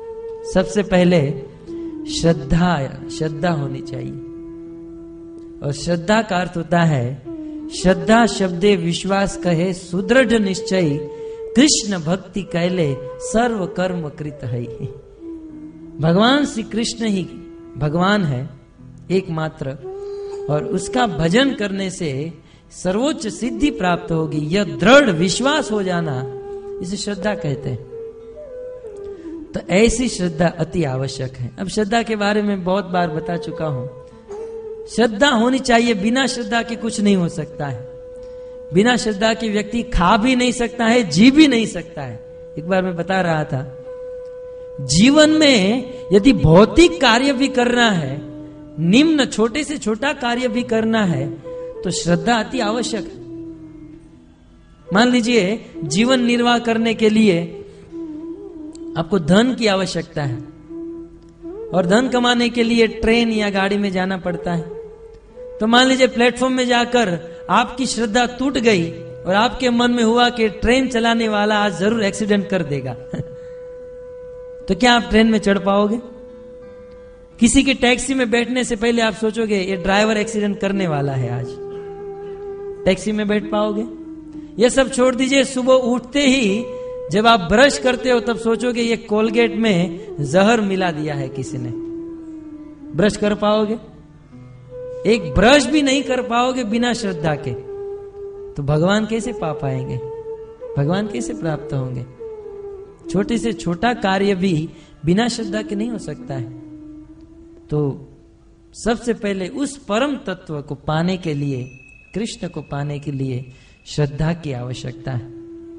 सबसे पहले श्रद्धा श्रद्धा होनी चाहिए। और श्रद्धा का अर्थ होता है, श्रद्धा शब्दे विश्वास कहे, सुदृढ़ निश्चय, कृष्ण भक्ति कैले, सर्व कर्म कृत है। भगवान श्री कृष्ण ही भगवान है एकमात्र, और उसका भजन करने से सर्वोच्च सिद्धि प्राप्त होगी। यह दृढ़ विश्वास हो जाना, इसे श्रद्धा कहते हैं। तो ऐसी श्रद्धा अति आवश्यक है। अब श्रद्धा के बारे में बहुत बार बता चुका हूं। श्रद्धा होनी चाहिए, बिना श्रद्धा के कुछ नहीं हो सकता है। बिना श्रद्धा के व्यक्ति खा भी नहीं सकता है, जी भी नहीं सकता है। एक बार मैं बता रहा था, जीवन में यदि भौतिक कार्य भी करना है, निम्न छोटे से छोटा कार्य भी करना है, तो श्रद्धा अति आवश्यक है। मान लीजिए जीवन निर्वाह करने के लिए आपको धन की आवश्यकता है, और धन कमाने के लिए ट्रेन या गाड़ी में जाना पड़ता है। तो मान लीजिए प्लेटफॉर्म में जाकर आपकी श्रद्धा टूट गई और आपके मन में हुआ कि ट्रेन चलाने वाला आज जरूर एक्सीडेंट कर देगा तो क्या आप ट्रेन में चढ़ पाओगे? किसी की टैक्सी में बैठने से पहले आप सोचोगे ये ड्राइवर एक्सीडेंट करने वाला है, आज टैक्सी में बैठ पाओगे? ये सब छोड़ दीजिए, सुबह उठते ही जब आप ब्रश करते हो तब सोचोगे ये कोलगेट में जहर मिला दिया है किसी ने। ब्रश कर पाओगे? एक ब्रश भी नहीं कर पाओगे बिना श्रद्धा के, तो भगवान कैसे पा पाएंगे? भगवान कैसे प्राप्त होंगे? छोटे से छोटा कार्य भी बिना श्रद्धा के नहीं हो सकता है। तो सबसे पहले उस परम तत्व को पाने के लिए, कृष्ण को पाने के लिए श्रद्धा की आवश्यकता है।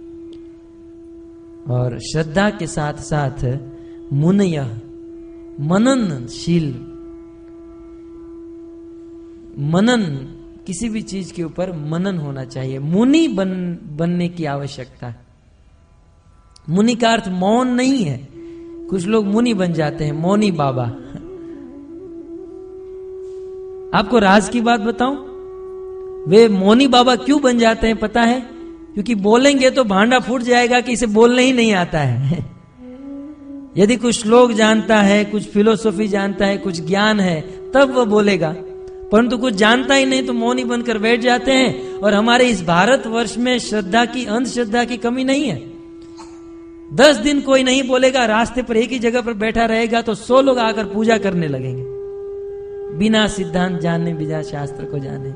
और श्रद्धा के साथ साथ मुनय, मननशील, मनन, किसी भी चीज के ऊपर मनन होना चाहिए। मुनि बन बनने की आवश्यकता है। मुनि का अर्थ मौन नहीं है। कुछ लोग मुनि बन जाते हैं, मौनी बाबा। आपको राज की बात बताऊं, वे मौनी बाबा क्यों बन जाते हैं पता है? क्योंकि बोलेंगे तो भांडा फूट जाएगा कि इसे बोलने ही नहीं आता है। यदि कुछ श्लोक जानता है, कुछ फिलोसॉफी जानता है, कुछ ज्ञान है, तब वह बोलेगा, परंतु कुछ जानता ही नहीं तो मौनी बनकर बैठ जाते हैं। और हमारे इस भारत वर्ष में श्रद्धा की, अंधश्रद्धा की कमी नहीं है। दस दिन कोई नहीं बोलेगा, रास्ते पर एक ही जगह पर बैठा रहेगा तो सौ लोग आकर पूजा करने लगेंगे, बिना सिद्धांत जाने, बिना शास्त्र को जाने।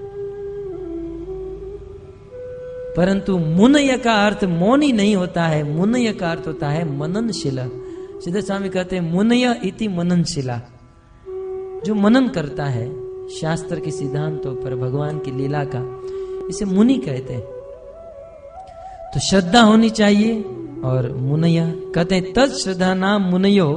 परंतु मुनय का अर्थ मौनी नहीं होता है, मुनय का अर्थ होता है मननशीला। सिद्ध स्वामी कहते हैं मुनय इति मननशीला, जो मनन करता है शास्त्र के सिद्धांतों पर, भगवान की लीला का, इसे मुनि कहते हैं। तो श्रद्धा होनी चाहिए। और मुनय कहते हैं तत् श्रद्धा नाम मुनयो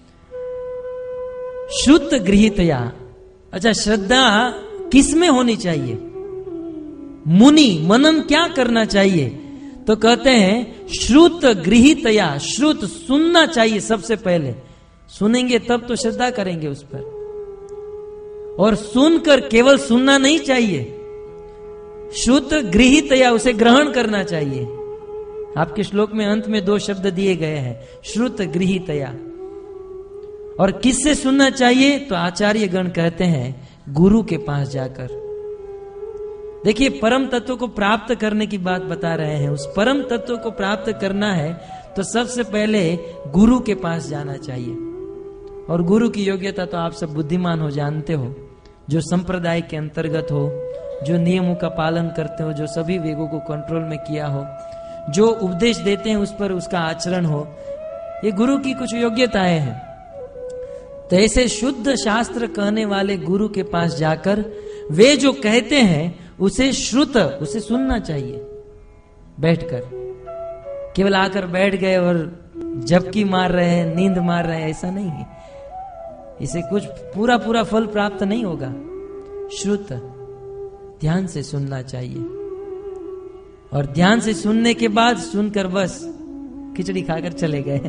श्रुत गृहीतया। अच्छा, श्रद्धा किसमें होनी चाहिए? मुनि मनन क्या करना चाहिए? तो कहते हैं श्रुत गृहीतया, श्रुत सुनना चाहिए सबसे पहले। सुनेंगे तब तो श्रद्धा करेंगे उस पर। और सुनकर केवल सुनना नहीं चाहिए, श्रुत गृहीतया, उसे ग्रहण करना चाहिए। आपके श्लोक में अंत में दो शब्द दिए गए हैं, श्रुत गृहीतया। और किससे सुनना चाहिए? तो आचार्य गण कहते हैं गुरु के पास जाकर। देखिए, परम तत्व को प्राप्त करने की बात बता रहे हैं। उस परम तत्व को प्राप्त करना है तो सबसे पहले गुरु के पास जाना चाहिए। और गुरु की योग्यता तो आप सब बुद्धिमान हो, जानते हो, जो संप्रदाय के अंतर्गत हो, जो नियमों का पालन करते हो, जो सभी वेगों को कंट्रोल में किया हो, जो उपदेश देते हैं उस पर उसका आचरण हो। ये गुरु की कुछ योग्यताएं हैं। तो ऐसे शुद्ध शास्त्र कहने वाले गुरु के पास जाकर वे जो कहते हैं उसे श्रुत, उसे सुनना चाहिए बैठकर। केवल आकर बैठ गए और झपकी मार रहे हैं, नींद मार रहे हैं, ऐसा नहीं है। इसे कुछ पूरा पूरा फल प्राप्त नहीं होगा। श्रुत, ध्यान से सुनना चाहिए। और ध्यान से सुनने के बाद सुनकर बस खिचड़ी खाकर चले गए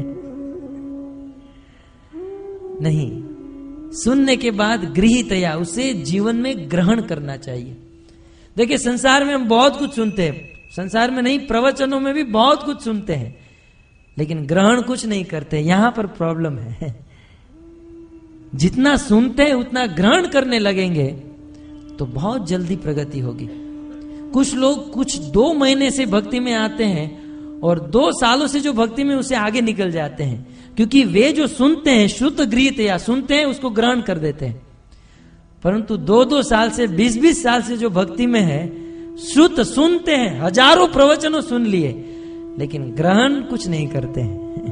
नहीं, सुनने के बाद गृहीतया, उसे जीवन में ग्रहण करना चाहिए। देखिए, संसार में हम बहुत कुछ सुनते हैं, संसार में नहीं, प्रवचनों में भी बहुत कुछ सुनते हैं, लेकिन ग्रहण कुछ नहीं करते। यहां पर प्रॉब्लम है। जितना सुनते हैं उतना ग्रहण करने लगेंगे तो बहुत जल्दी प्रगति होगी। कुछ लोग कुछ दो महीने से भक्ति में आते हैं और दो सालों से जो भक्ति में उसे आगे निकल जाते हैं, क्योंकि वे जो सुनते हैं शुद्ध गृहीत या सुनते हैं उसको ग्रहण कर देते हैं। परंतु दो दो साल से बीस बीस साल से जो भक्ति में है, शुद्ध सुनते हैं, हजारों प्रवचनों सुन लिए, लेकिन ग्रहण कुछ नहीं करते हैं।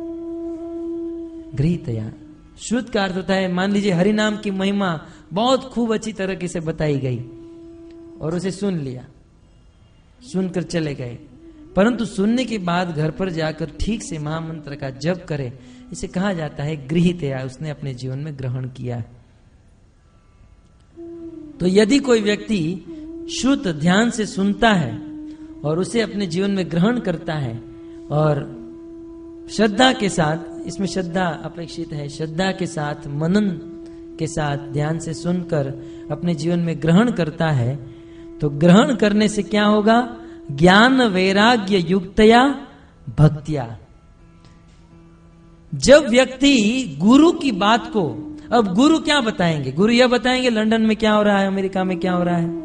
गृहीत या शुद्ध का अर्थ होता है, मान लीजिए हरि नाम की महिमा बहुत खूब अच्छी तरीके से बताई गई और उसे सुन लिया, सुनकर चले गए, परंतु सुनने के बाद घर पर जाकर ठीक से महामंत्र का जप करे, इसे कहा जाता है गृहीत या उसने अपने जीवन में ग्रहण किया। तो यदि कोई व्यक्ति शुद्ध ध्यान से सुनता है और उसे अपने जीवन में ग्रहण करता है और श्रद्धा के साथ, इसमें श्रद्धा अपेक्षित है, श्रद्धा के साथ मनन के साथ ध्यान से सुनकर अपने जीवन में ग्रहण करता है, तो ग्रहण करने से क्या होगा? ज्ञान वैराग्य युक्तया भक्तिया। जब व्यक्ति गुरु की बात को, अब गुरु क्या बताएंगे? गुरु यह बताएंगे लंदन में क्या हो रहा है, अमेरिका में क्या हो रहा है।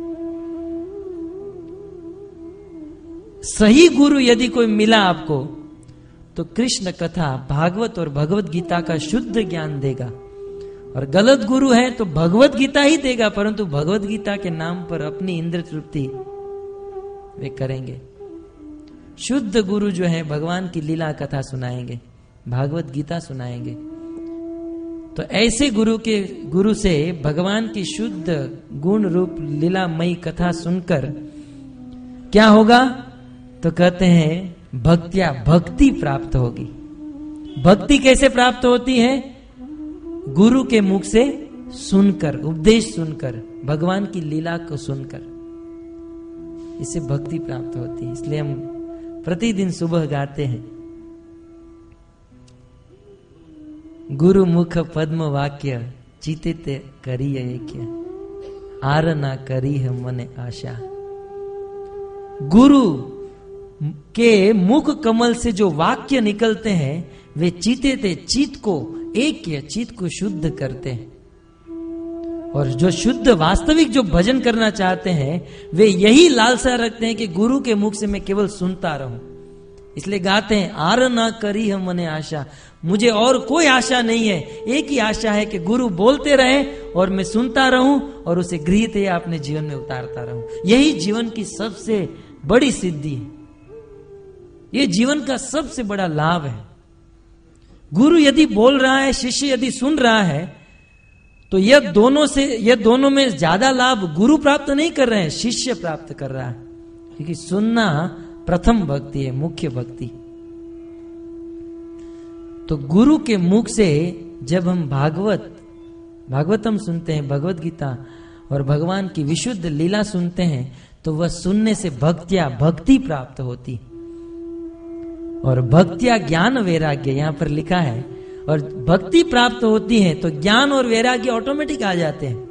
सही गुरु यदि कोई मिला आपको तो कृष्ण कथा, भागवत और भगवत गीता का शुद्ध ज्ञान देगा, और गलत गुरु है तो भगवत गीता ही देगा, परंतु भगवत गीता के नाम पर अपनी इंद्र तृप्ति वे करेंगे। शुद्ध गुरु जो है भगवान की लीला कथा सुनाएंगे, भागवत गीता सुनाएंगे। तो ऐसे गुरु के गुरु से भगवान की शुद्ध गुण रूप लीलामयी कथा सुनकर क्या होगा? तो कहते हैं भक्तिया, भक्ति प्राप्त होगी। भक्ति कैसे प्राप्त होती है? गुरु के मुख से सुनकर, उपदेश सुनकर, भगवान की लीला को सुनकर, इससे भक्ति प्राप्त होती है। इसलिए हम प्रतिदिन सुबह गाते हैं, गुरु मुख पद्म वाक्य चितित करिय ऐक्य, आर ना करी है मने आशा। गुरु के मुख कमल से जो वाक्य निकलते हैं वे चीते थे, चित्त को ऐक्य, चित्त को शुद्ध करते हैं। और जो शुद्ध वास्तविक जो भजन करना चाहते हैं वे यही लालसा रखते हैं कि गुरु के मुख से मैं केवल सुनता रहूं। इसलिए गाते हैं, आर ना करी है मने आशा, मुझे और कोई आशा नहीं है, एक ही आशा है कि गुरु बोलते रहे और मैं सुनता रहूं और उसे गृहीत या अपने जीवन में उतारता रहूं। यही जीवन की सबसे बड़ी सिद्धि है, ये जीवन का सबसे बड़ा लाभ है। गुरु यदि बोल रहा है, शिष्य यदि सुन रहा है, तो यह दोनों से यह दोनों में ज्यादा लाभ गुरु प्राप्त नहीं कर रहे हैं, शिष्य प्राप्त कर रहा है, क्योंकि सुनना प्रथम भक्ति है, मुख्य भक्ति। तो गुरु के मुख से जब हम भागवत भागवतम सुनते हैं, भगवत गीता और भगवान की विशुद्ध लीला सुनते हैं, तो वह सुनने से भक्तिया भक्ति प्राप्त होती। और भक्तिया ज्ञान वैराग्य यहां पर लिखा है, और भक्ति प्राप्त होती है तो ज्ञान और वैराग्य ऑटोमेटिक आ जाते हैं।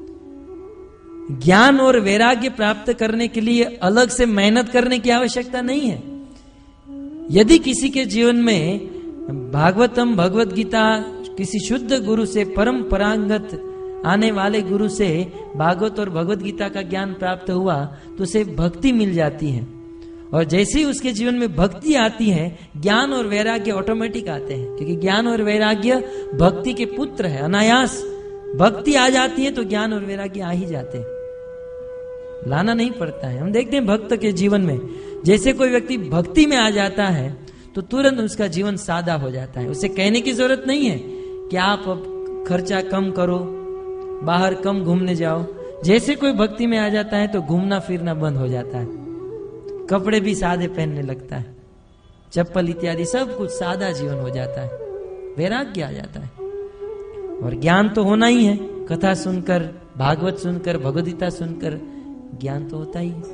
ज्ञान और वैराग्य प्राप्त करने के लिए अलग से मेहनत करने की आवश्यकता नहीं है। यदि किसी के जीवन में भागवतम, भगवत गीता किसी शुद्ध गुरु से, परंपरागत आने वाले गुरु से भागवत और भगवत गीता का ज्ञान प्राप्त हुआ तो उसे भक्ति मिल जाती है। और जैसे ही उसके जीवन में भक्ति आती है, ज्ञान और वैराग्य ऑटोमेटिक आते हैं, क्योंकि ज्ञान और वैराग्य भक्ति के पुत्र है। अनायास भक्ति आ जाती है तो ज्ञान और वैराग्य आ ही जाते हैं, लाना नहीं पड़ता है। हम देखते हैं भक्त के जीवन में, जैसे कोई व्यक्ति भक्ति में आ जाता है तो तुरंत उसका जीवन सादा हो जाता है। उसे कहने की जरूरत नहीं है कि आप अब खर्चा कम करो, बाहर कम घूमने जाओ। जैसे कोई भक्ति में आ जाता है तो घूमना फिरना बंद हो जाता है, कपड़े भी सादे पहनने लगता है, चप्पल इत्यादि सब कुछ सादा जीवन हो जाता है, वैराग्य आ जाता है। और ज्ञान तो होना ही है, कथा सुनकर, भागवत सुनकर, भगवद्गीता सुनकर ज्ञान तो होता ही है।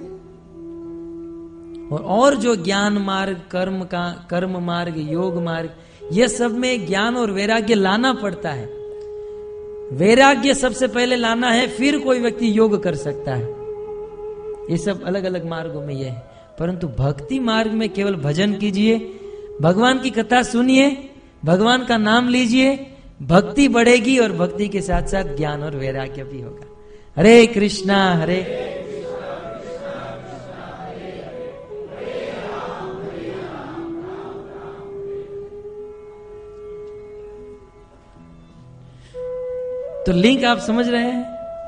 और और जो ज्ञान मार्ग, कर्म का कर्म मार्ग, योग मार्ग, यह सब में ज्ञान और वैराग्य लाना पड़ता है। वैराग्य सबसे पहले लाना है, फिर कोई व्यक्ति योग कर सकता है। ये सब अलग अलग मार्गों में यह है, परंतु भक्ति मार्ग में केवल भजन कीजिए, भगवान की कथा सुनिए, भगवान का नाम लीजिए, भक्ति बढ़ेगी और भक्ति के साथ साथ ज्ञान और वैराग्य भी होगा। हरे कृष्णा हरे तो लिंक आप समझ रहे हैं।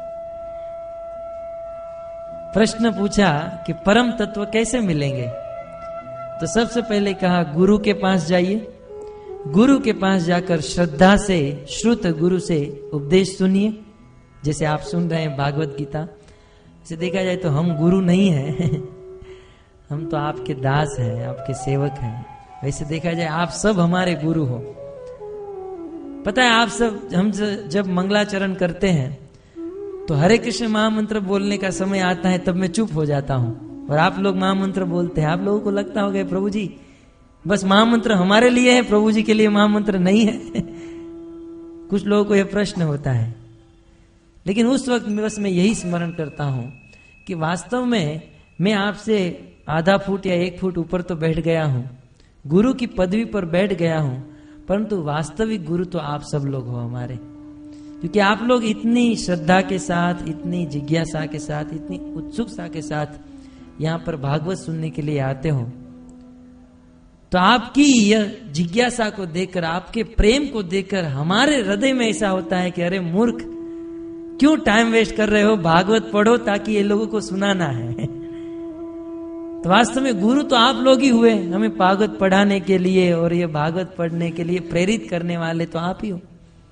प्रश्न पूछा कि परम तत्व कैसे मिलेंगे, तो सबसे पहले कहा गुरु के पास जाइए। गुरु के पास जाकर श्रद्धा से श्रुत गुरु से उपदेश सुनिए, जैसे आप सुन रहे हैं भागवत गीता। इसे देखा जाए तो हम गुरु नहीं हैं हम तो आपके दास हैं, आपके सेवक हैं। वैसे देखा जाए आप सब हमारे गुरु हो। पता है आप सब, हम जब मंगलाचरण करते हैं तो हरे कृष्ण महामंत्र बोलने का समय आता है, तब मैं चुप हो जाता हूं और आप लोग महामंत्र बोलते हैं। आप लोगों को लगता होगा प्रभु जी बस महामंत्र हमारे लिए है, प्रभु जी के लिए महामंत्र नहीं है कुछ लोगों को यह प्रश्न होता है। लेकिन उस वक्त बस मैं यही स्मरण करता हूं कि वास्तव में मैं आपसे आधा फुट या एक फुट ऊपर तो बैठ गया हूं, गुरु की पदवी पर बैठ गया हूं, परंतु वास्तविक गुरु तो आप सब लोग हो हमारे। क्योंकि आप लोग इतनी श्रद्धा के साथ, इतनी जिज्ञासा के साथ, इतनी उत्सुकता के साथ यहाँ पर भागवत सुनने के लिए आते हो, तो आपकी यह जिज्ञासा को देखकर, आपके प्रेम को देखकर हमारे हृदय में ऐसा होता है कि अरे मूर्ख, क्यों टाइम वेस्ट कर रहे हो, भागवत पढ़ो ताकि ये लोगों को सुनाना है। तो वास्तव में गुरु तो आप लोग ही हुए, हमें भागवत पढ़ाने के लिए और ये भागवत पढ़ने के लिए प्रेरित करने वाले तो आप ही हो।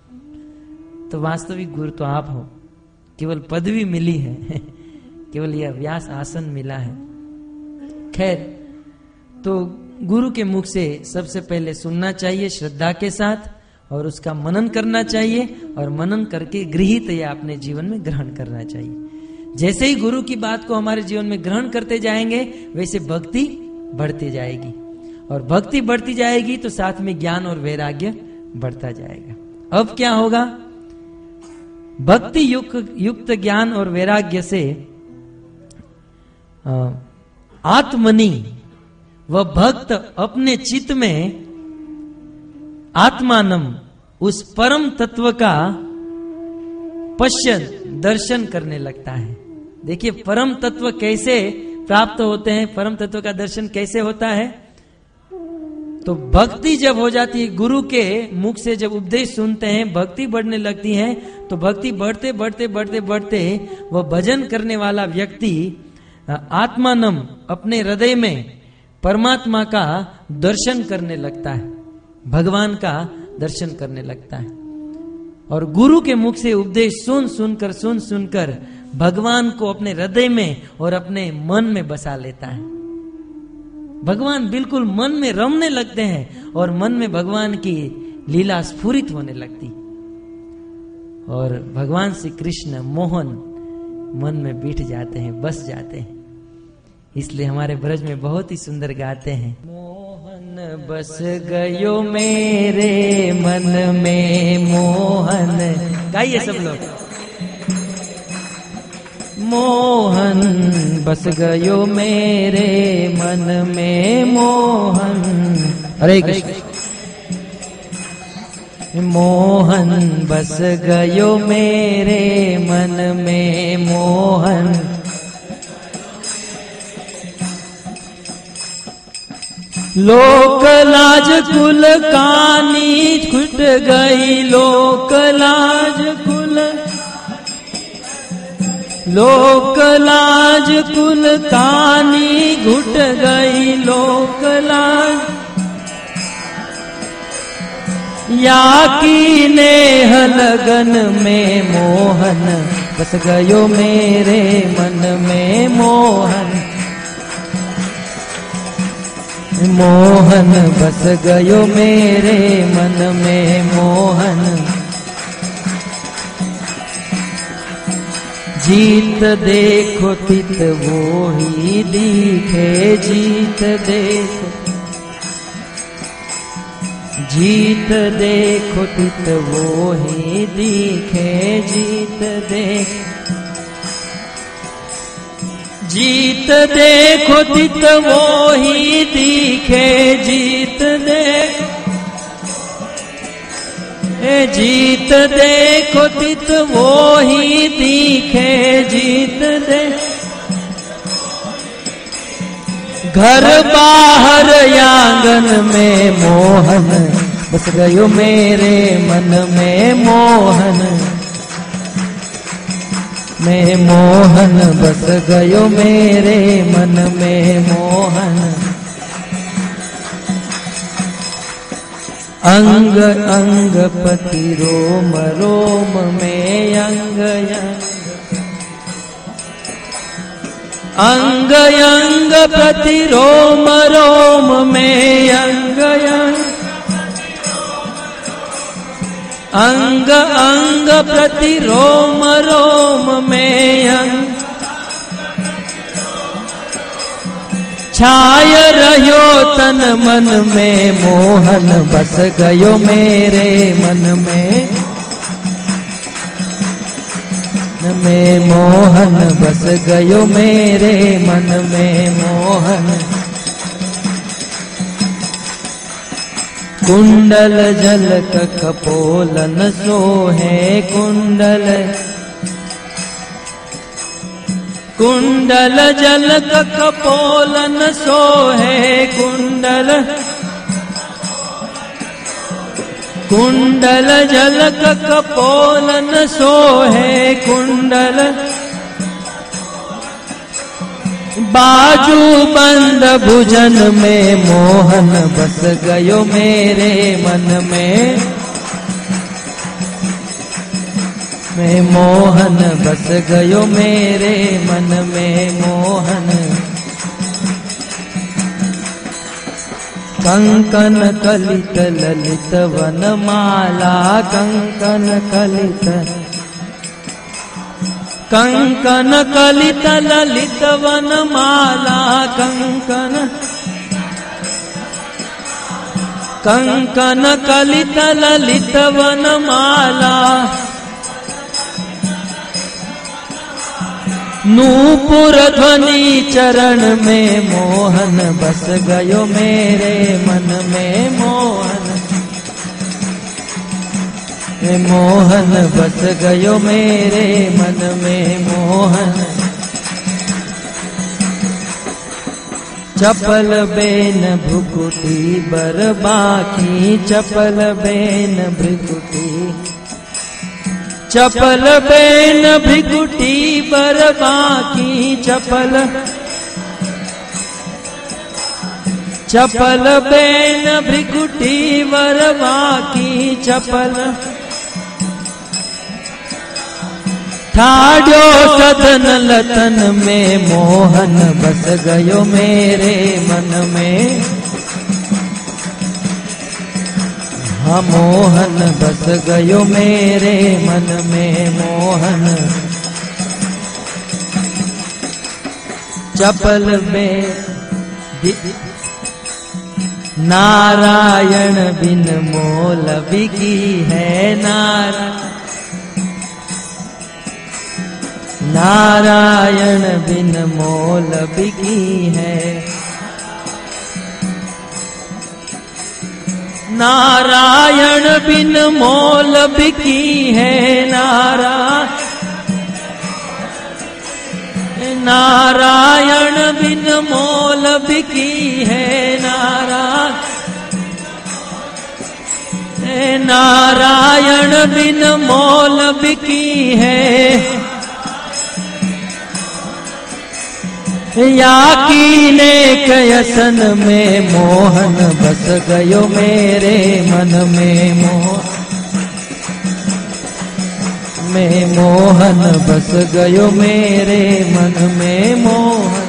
तो वास्तविक गुरु तो आप हो, केवल पदवी मिली है केवल यह व्यास आसन मिला है। खैर, तो गुरु के मुख से सबसे पहले सुनना चाहिए श्रद्धा के साथ और उसका मनन करना चाहिए, और मनन करके गृहीत या अपने जीवन में ग्रहण करना चाहिए। जैसे ही गुरु की बात को हमारे जीवन में ग्रहण करते जाएंगे वैसे भक्ति बढ़ती जाएगी, और भक्ति बढ़ती जाएगी तो साथ में ज्ञान और वैराग्य बढ़ता जाएगा। अब क्या होगा, भक्ति युक्त युक्त ज्ञान और वैराग्य से आत्मनि वह भक्त अपने चित्त में आत्मानम उस परम तत्व का पश्यन दर्शन करने लगता है। देखिए परम तत्व कैसे प्राप्त होते हैं, परम तत्व का दर्शन कैसे होता है। तो भक्ति जब हो जाती है, गुरु के मुख से जब उपदेश सुनते हैं, भक्ति बढ़ने लगती है, तो भक्ति बढ़ते बढ़ते बढ़ते बढ़ते वह भजन करने वाला व्यक्ति आत्मानम अपने हृदय में परमात्मा का दर्शन करने लगता है, भगवान का दर्शन करने लगता है। और गुरु के मुख से उपदेश सुन सुनकर सुन सुनकर भगवान को अपने हृदय में और अपने मन में बसा लेता है। भगवान बिल्कुल मन में रमने लगते हैं और मन में भगवान की लीला स्फुरित होने लगती, और भगवान श्री कृष्ण मोहन मन में बैठ जाते हैं, बस जाते हैं। इसलिए हमारे ब्रज में बहुत ही सुंदर गाते हैं, मोहन बस गयो मेरे मन में मोहन। गाइए सब लोग, मोहन बस गयो मेरे मन में मोहन। हरे कृष्ण। मोहन बस गयो मेरे मन में मोहन, लोक लाज कुल कानी छूट गई, लोक लाज कुल लोक लाज कुल कानी घुट गई, लोक लाज या की नेह लगन में मोहन बस गयो मेरे मन में मोहन। मोहन बस गयो मेरे मन में मोहन, जीत देखो तित वो ही दिखे, जीत देखो जीत देखो तित वो ही दिखे, जीत देख जीत देखो तित वो ही दिखे, जीत देखो ए जीत देखो तित वो ही दिखे, जीत दे घर बाहर आंगन में मोहन बस गयो मेरे मन में मोहन, में मोहन बस गयो मेरे मन में मोहन। अंग अंग पति रोम रोम में अंग अंग अंग प्रति रोम रोम में अंग अंग अंग प्रति रोम रोम में अंग छाय रहो तन मन में मोहन बस गयो मेरे मन में, में मोहन बस गयो मेरे मन में मोहन। कुंडल जल कपोलन सोहे कुंडल, कुंडल जल कपोलन सोहे कुंडल, कुंडल जल कपोलन सोहे कुंडल। बाजू बंद भुजन में मोहन बस गयो मेरे मन में, में मोहन बस गयो मेरे मन में मोहन। कंकन कलित ललित वनमाला, कंकन कलित कंकन कलित ललित वनमाला, कंकन कंकन कलित ललित वनमाला। नूपुर ध्वनि चरण में मोहन बस गयो मेरे मन में मोहन, मोहन बस गयो मेरे मन में मोहन। चपल बेन भ्रुकुटी बर बाकी, चपल बेन भ्रुकुटी, चपल बेन भ्रुकुटी बर बाकी, चपल चपल बेन भ्रुकुटी बर बाकी, चपल ठाड्यो सदन लतन में मोहन बस गयो मेरे मन में, हाँ मोहन बस गयो मेरे मन में मोहन। चपल में नारायण बिन मोल बिकी है, नारायण नारायण बिन मोल बिकी है, नारायण बिन मोल बिकी है, नारायण नारायण बिन मोल बिकी है, नारायण नारायण बिन मोल बिकी है। या कीने कयसन में मोहन बस गयो मेरे मन में मोहन, में मोहन बस गयो मेरे मन में मोहन,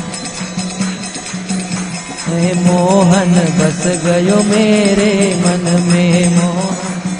में मोहन बस गयो मेरे मन में मोहन।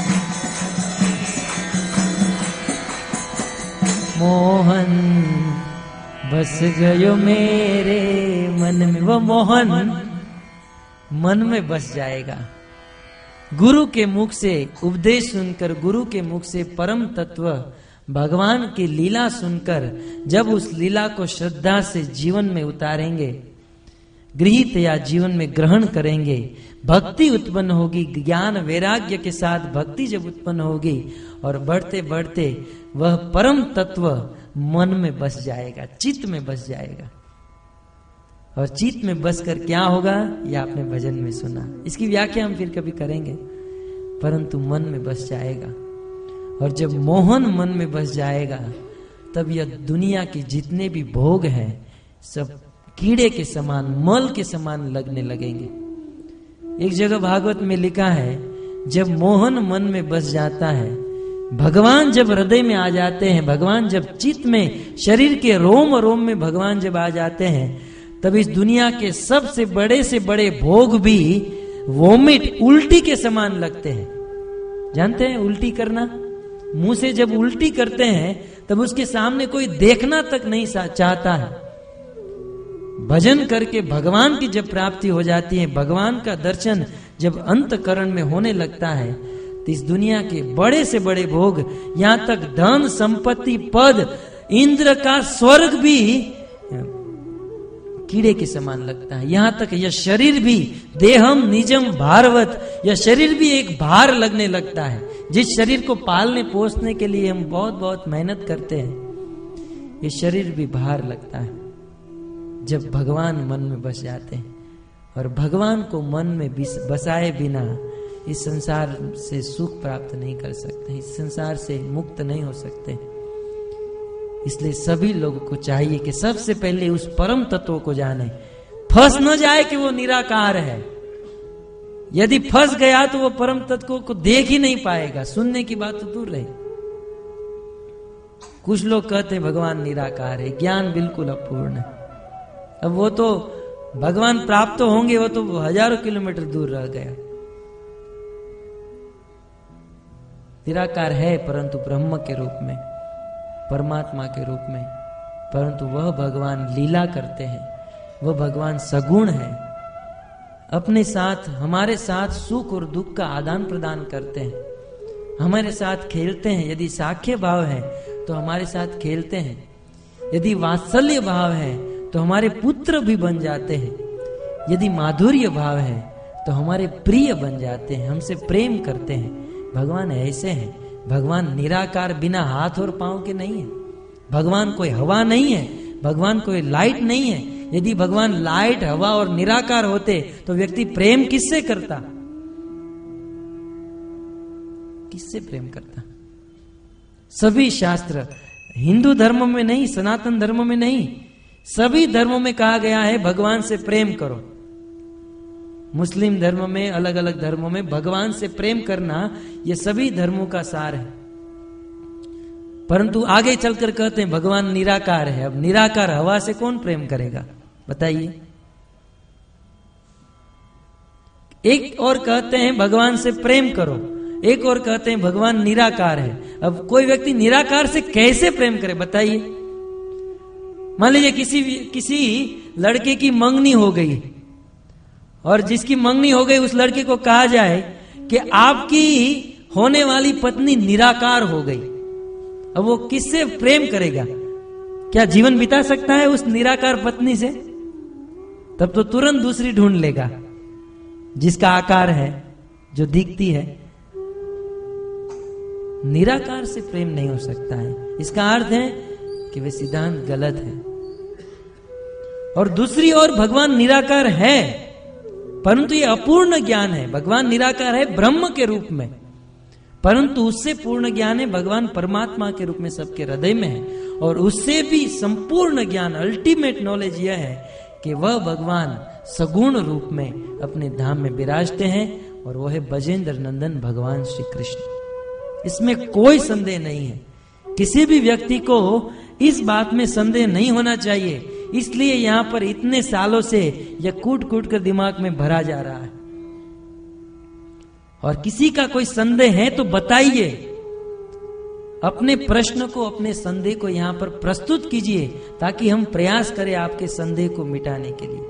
मोहन बस गयो मेरे मन में, वो मोहन मन में बस जाएगा। गुरु के मुख से उपदेश सुनकर, गुरु के मुख से परम तत्व भगवान की लीला सुनकर जब उस लीला को श्रद्धा से जीवन में उतारेंगे, गृहीत या जीवन में ग्रहण करेंगे, भक्ति उत्पन्न होगी। ज्ञान वैराग्य के साथ भक्ति जब उत्पन्न होगी और बढ़ते बढ़ते वह परम तत्व मन में बस जाएगा, चित्त में बस जाएगा। और चित्त में बसकर क्या होगा, यह आपने भजन में सुना। इसकी व्याख्या हम फिर कभी करेंगे। परंतु मन में बस जाएगा, और जब मोहन मन में बस जाएगा तब यह दुनिया के जितने भी भोग हैं सब कीड़े के समान, मल के समान लगने लगेंगे। एक जगह भागवत में लिखा है, जब मोहन मन में बस जाता है, भगवान जब हृदय में आ जाते हैं, भगवान जब चित्त में, शरीर के रोम रोम में भगवान जब आ जाते हैं, तब इस दुनिया के सबसे बड़े से बड़े भोग भी वोमिट, उल्टी के समान लगते हैं। जानते हैं उल्टी करना? मुंह से जब उल्टी करते हैं तब उसके सामने कोई देखना तक नहीं चाहता है। भजन करके भगवान की जब प्राप्ति हो जाती है, भगवान का दर्शन जब अंतकरण में होने लगता है, तो इस दुनिया के बड़े से बड़े भोग, यहां तक धन संपत्ति पद इंद्र का स्वर्ग भी कीड़े के समान लगता है। यहां तक यह शरीर भी, देहम निजम भारवत, यह शरीर भी एक भार लगने लगता है। जिस शरीर को पालने पोसने के लिए हम बहुत बहुत मेहनत करते हैं, ये शरीर भी भार लगता है जब भगवान मन में बस जाते हैं। और भगवान को मन में बसाए बिना इस संसार से सुख प्राप्त नहीं कर सकते, इस संसार से मुक्त नहीं हो सकते। इसलिए सभी लोगों को चाहिए कि सबसे पहले उस परम तत्व को जाने, फंस न जाए कि वो निराकार है। यदि फंस गया तो वो परम तत्व को देख ही नहीं पाएगा, सुनने की बात तो दूर रहे। कुछ लोग कहते हैं भगवान निराकार है, ज्ञान बिल्कुल अपूर्ण है। अब वो तो भगवान प्राप्त तो होंगे, वो तो हजारों किलोमीटर दूर रह गया। निराकार है परंतु ब्रह्म के रूप में, परमात्मा के रूप में, परंतु वह भगवान लीला करते हैं, वह भगवान सगुण है, अपने साथ, हमारे साथ सुख और दुख का आदान प्रदान करते हैं, हमारे साथ खेलते हैं। यदि साख्य भाव है तो हमारे साथ खेलते हैं, यदि वात्सल्य भाव है तो हमारे पुत्र भी बन जाते हैं, यदि माधुर्य भाव है तो हमारे प्रिय बन जाते हैं, हमसे प्रेम करते हैं। भगवान ऐसे हैं। भगवान निराकार बिना हाथ और पांव के नहीं है। भगवान कोई हवा नहीं है, भगवान कोई लाइट नहीं है। यदि भगवान लाइट, हवा और निराकार होते तो व्यक्ति प्रेम किससे करता? किससे प्रेम करता? सभी शास्त्र, हिंदू धर्म में नहीं, सनातन धर्म में नहीं, सभी धर्मों में कहा गया है भगवान से प्रेम करो। मुस्लिम धर्म में, अलग अलग धर्मों में भगवान से प्रेम करना, यह सभी धर्मों का सार है। परंतु आगे चलकर कहते हैं भगवान निराकार है। अब निराकार हवा से कौन प्रेम करेगा बताइए? एक और कहते हैं भगवान से प्रेम करो, एक और कहते हैं भगवान निराकार है। अब कोई व्यक्ति निराकार से कैसे प्रेम करे बताइए? मान लीजिए किसी किसी लड़के की मंगनी हो गई, और जिसकी मंगनी हो गई उस लड़के को कहा जाए कि आपकी होने वाली पत्नी निराकार हो गई। अब वो किससे प्रेम करेगा? क्या जीवन बिता सकता है उस निराकार पत्नी से? तब तो तुरंत दूसरी ढूंढ लेगा जिसका आकार है, जो दिखती है। निराकार से प्रेम नहीं हो सकता है। इसका अर्थ है कि वे सिद्धांत गलत है। और दूसरी ओर भगवान निराकार है, परंतु ये अपूर्ण ज्ञान है। भगवान निराकार है ब्रह्म के रूप में, परंतु उससे पूर्ण ज्ञान है भगवान परमात्मा के रूप में सबके हृदय में है। और उससे भी संपूर्ण ज्ञान, अल्टीमेट नॉलेज यह है कि वह भगवान सगुण रूप में अपने धाम में विराजते हैं, और वह है बजेंद्र नंदन भगवान श्री कृष्ण। इसमें कोई संदेह नहीं है। किसी भी व्यक्ति को इस बात में संदेह नहीं होना चाहिए। इसलिए यहां पर इतने सालों से यह कूट कूट कर दिमाग में भरा जा रहा है। और किसी का कोई संदेह है तो बताइए, अपने प्रश्न को, अपने संदेह को यहां पर प्रस्तुत कीजिए, ताकि हम प्रयास करें आपके संदेह को मिटाने के लिए।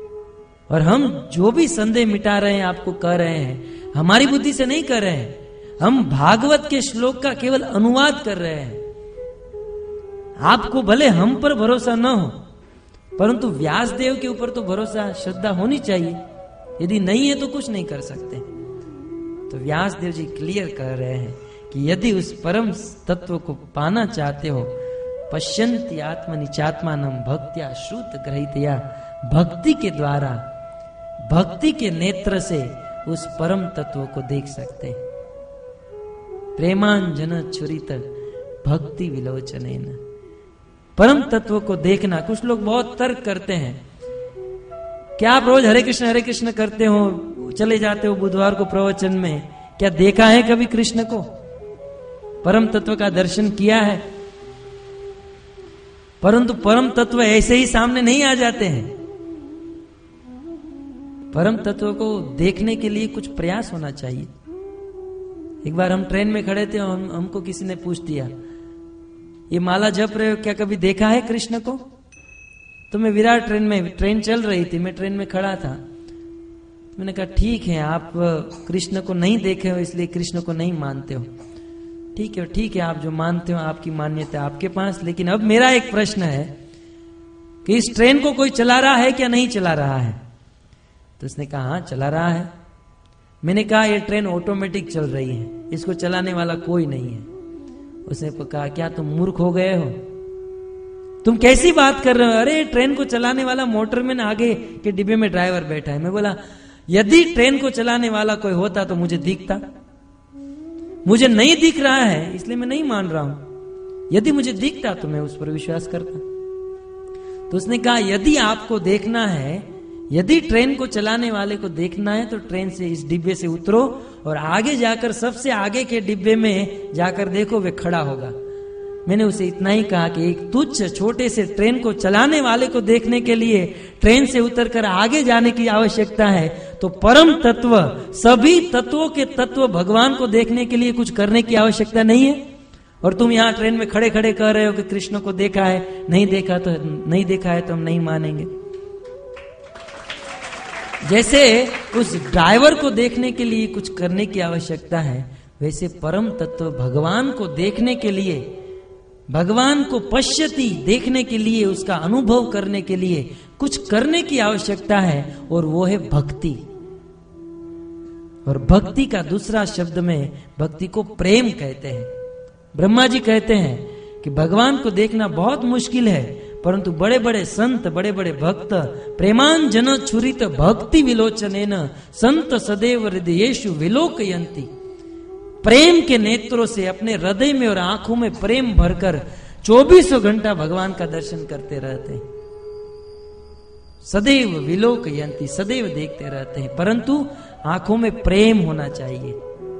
और हम जो भी संदेह मिटा रहे हैं, आपको कह रहे हैं, हमारी बुद्धि से नहीं कर रहे हैं, हम भागवत के श्लोक का केवल अनुवाद कर रहे हैं। आपको भले हम पर भरोसा न हो, परंतु व्यास देव के ऊपर तो भरोसा, श्रद्धा होनी चाहिए। यदि नहीं है तो कुछ नहीं कर सकते। तो व्यास देव जी क्लियर कर रहे हैं कि यदि उस परम तत्व को पाना चाहते हो, पश्यन्ति आत्मनिचात्मानम भक्त्या श्रुत ग्रहीतया, भक्ति के द्वारा, भक्ति के नेत्र से उस परम तत्व को देख सकते हैं। प्रेमांजन छुरित भक्ति विलोचनेन, परम तत्व को देखना। कुछ लोग बहुत तर्क करते हैं, क्या आप रोज हरे कृष्ण हरे कृष्ण करते हो, चले जाते हो बुधवार को प्रवचन में, क्या देखा है कभी कृष्ण को, परम तत्व का दर्शन किया है? परंतु परम तत्व ऐसे ही सामने नहीं आ जाते हैं। परम तत्व को देखने के लिए कुछ प्रयास होना चाहिए। एक बार हम ट्रेन में खड़े थे, हम, हमको किसी ने पूछ दिया, ये माला जप रहे हो, क्या कभी देखा है कृष्ण को? तो मैं विराट ट्रेन में, ट्रेन चल रही थी, मैं ट्रेन में खड़ा था। मैंने कहा ठीक है, आप कृष्ण को नहीं देखे हो इसलिए कृष्ण को नहीं मानते हो। ठीक है ठीक है, आप जो मानते हो आपकी मान्यता आपके पास, लेकिन अब मेरा एक प्रश्न है कि इस ट्रेन को कोई चला रहा है क्या नहीं चला रहा है? तो उसने कहा हाँ चला रहा है। मैंने कहा ये ट्रेन ऑटोमेटिक चल रही है, इसको चलाने वाला कोई नहीं है। उसने कहा क्या तुम मूर्ख हो गए हो, तुम कैसी बात कर रहे हो? अरे ट्रेन को चलाने वाला मोटरमैन, आगे के डिब्बे में ड्राइवर बैठा है। मैं बोला यदि ट्रेन को चलाने वाला कोई होता तो मुझे दिखता, मुझे नहीं दिख रहा है इसलिए मैं नहीं मान रहा हूं। यदि मुझे दिखता तो मैं उस पर विश्वास करता। तो उसने कहा यदि आपको देखना है, यदि ट्रेन को चलाने वाले को देखना है तो ट्रेन से इस डिब्बे से उतरो और आगे जाकर सबसे आगे के डिब्बे में जाकर देखो, वे खड़ा होगा। मैंने उसे इतना ही कहा कि एक तुच्छ छोटे से ट्रेन को चलाने वाले को देखने के लिए ट्रेन से उतरकर आगे जाने की आवश्यकता है, तो परम तत्व, सभी तत्वों के तत्व भगवान को देखने के लिए कुछ करने की आवश्यकता नहीं है। और तुम यहाँ ट्रेन में खड़े खड़े कह रहे हो कि कृष्ण को देखा है, नहीं देखा तो नहीं देखा है तो हम नहीं मानेंगे। जैसे उस ड्राइवर को देखने के लिए कुछ करने की आवश्यकता है, वैसे परम तत्व भगवान को देखने के लिए, भगवान को पश्यति देखने के लिए, उसका अनुभव करने के लिए कुछ करने की आवश्यकता है, और वो है भक्ति। और भक्ति का दूसरा शब्द में भक्ति को प्रेम कहते हैं। ब्रह्मा जी कहते हैं कि भगवान को देखना बहुत मुश्किल है, परंतु बड़े बड़े संत, बड़े बड़े भक्त प्रेमांजन छुरित भक्ति विलोचनेन संत सदैव हृदयेषु विलोकयन्ति, प्रेम के नेत्रों से अपने हृदय में और आंखों में प्रेम भरकर चौबीसों घंटा भगवान का दर्शन करते रहते हैं। सदैव विलोकयन्ति, सदैव देखते रहते हैं, परंतु आंखों में प्रेम होना चाहिए,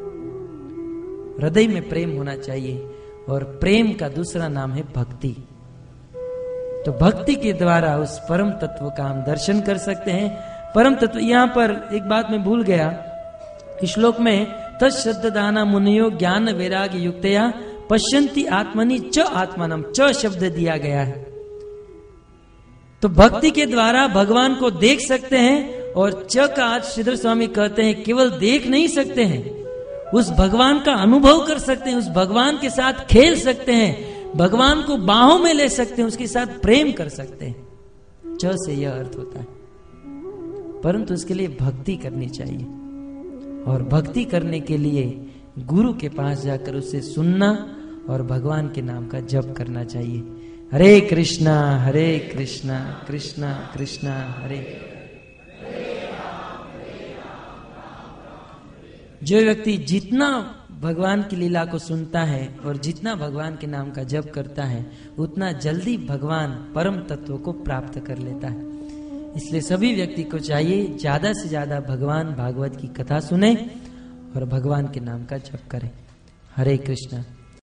हृदय में प्रेम होना चाहिए। और प्रेम का दूसरा नाम है भक्ति। तो भक्ति के द्वारा उस परम तत्व का हम दर्शन कर सकते हैं। परम तत्व, यहां पर एक बात मैं भूल गया, इस श्लोक में तत्श्रद्धाना मुनियो ज्ञान वैराग्य युक्तया पश्यन्ति आत्मनि च आत्मानम, च शब्द दिया गया है। तो भक्ति के द्वारा भगवान को देख सकते हैं, और च का आज श्रीधर स्वामी कहते हैं केवल देख नहीं सकते हैं, उस भगवान का अनुभव कर सकते हैं, उस भगवान के साथ खेल सकते हैं, भगवान को बाहों में ले सकते हैं, उसके साथ प्रेम कर सकते हैं। च से यह अर्थ होता है। परंतु उसके लिए भक्ति करनी चाहिए, और भक्ति करने के लिए गुरु के पास जाकर उसे सुनना और भगवान के नाम का जप करना चाहिए। हरे कृष्णा हरे कृष्णा कृष्णा कृष्णा हरे। जो व्यक्ति जितना भगवान की लीला को सुनता है और जितना भगवान के नाम का जप करता है, उतना जल्दी भगवान परम तत्व को प्राप्त कर लेता है। इसलिए सभी व्यक्ति को चाहिए ज्यादा से ज्यादा भगवान भागवत की कथा सुने और भगवान के नाम का जप करें। हरे कृष्णा।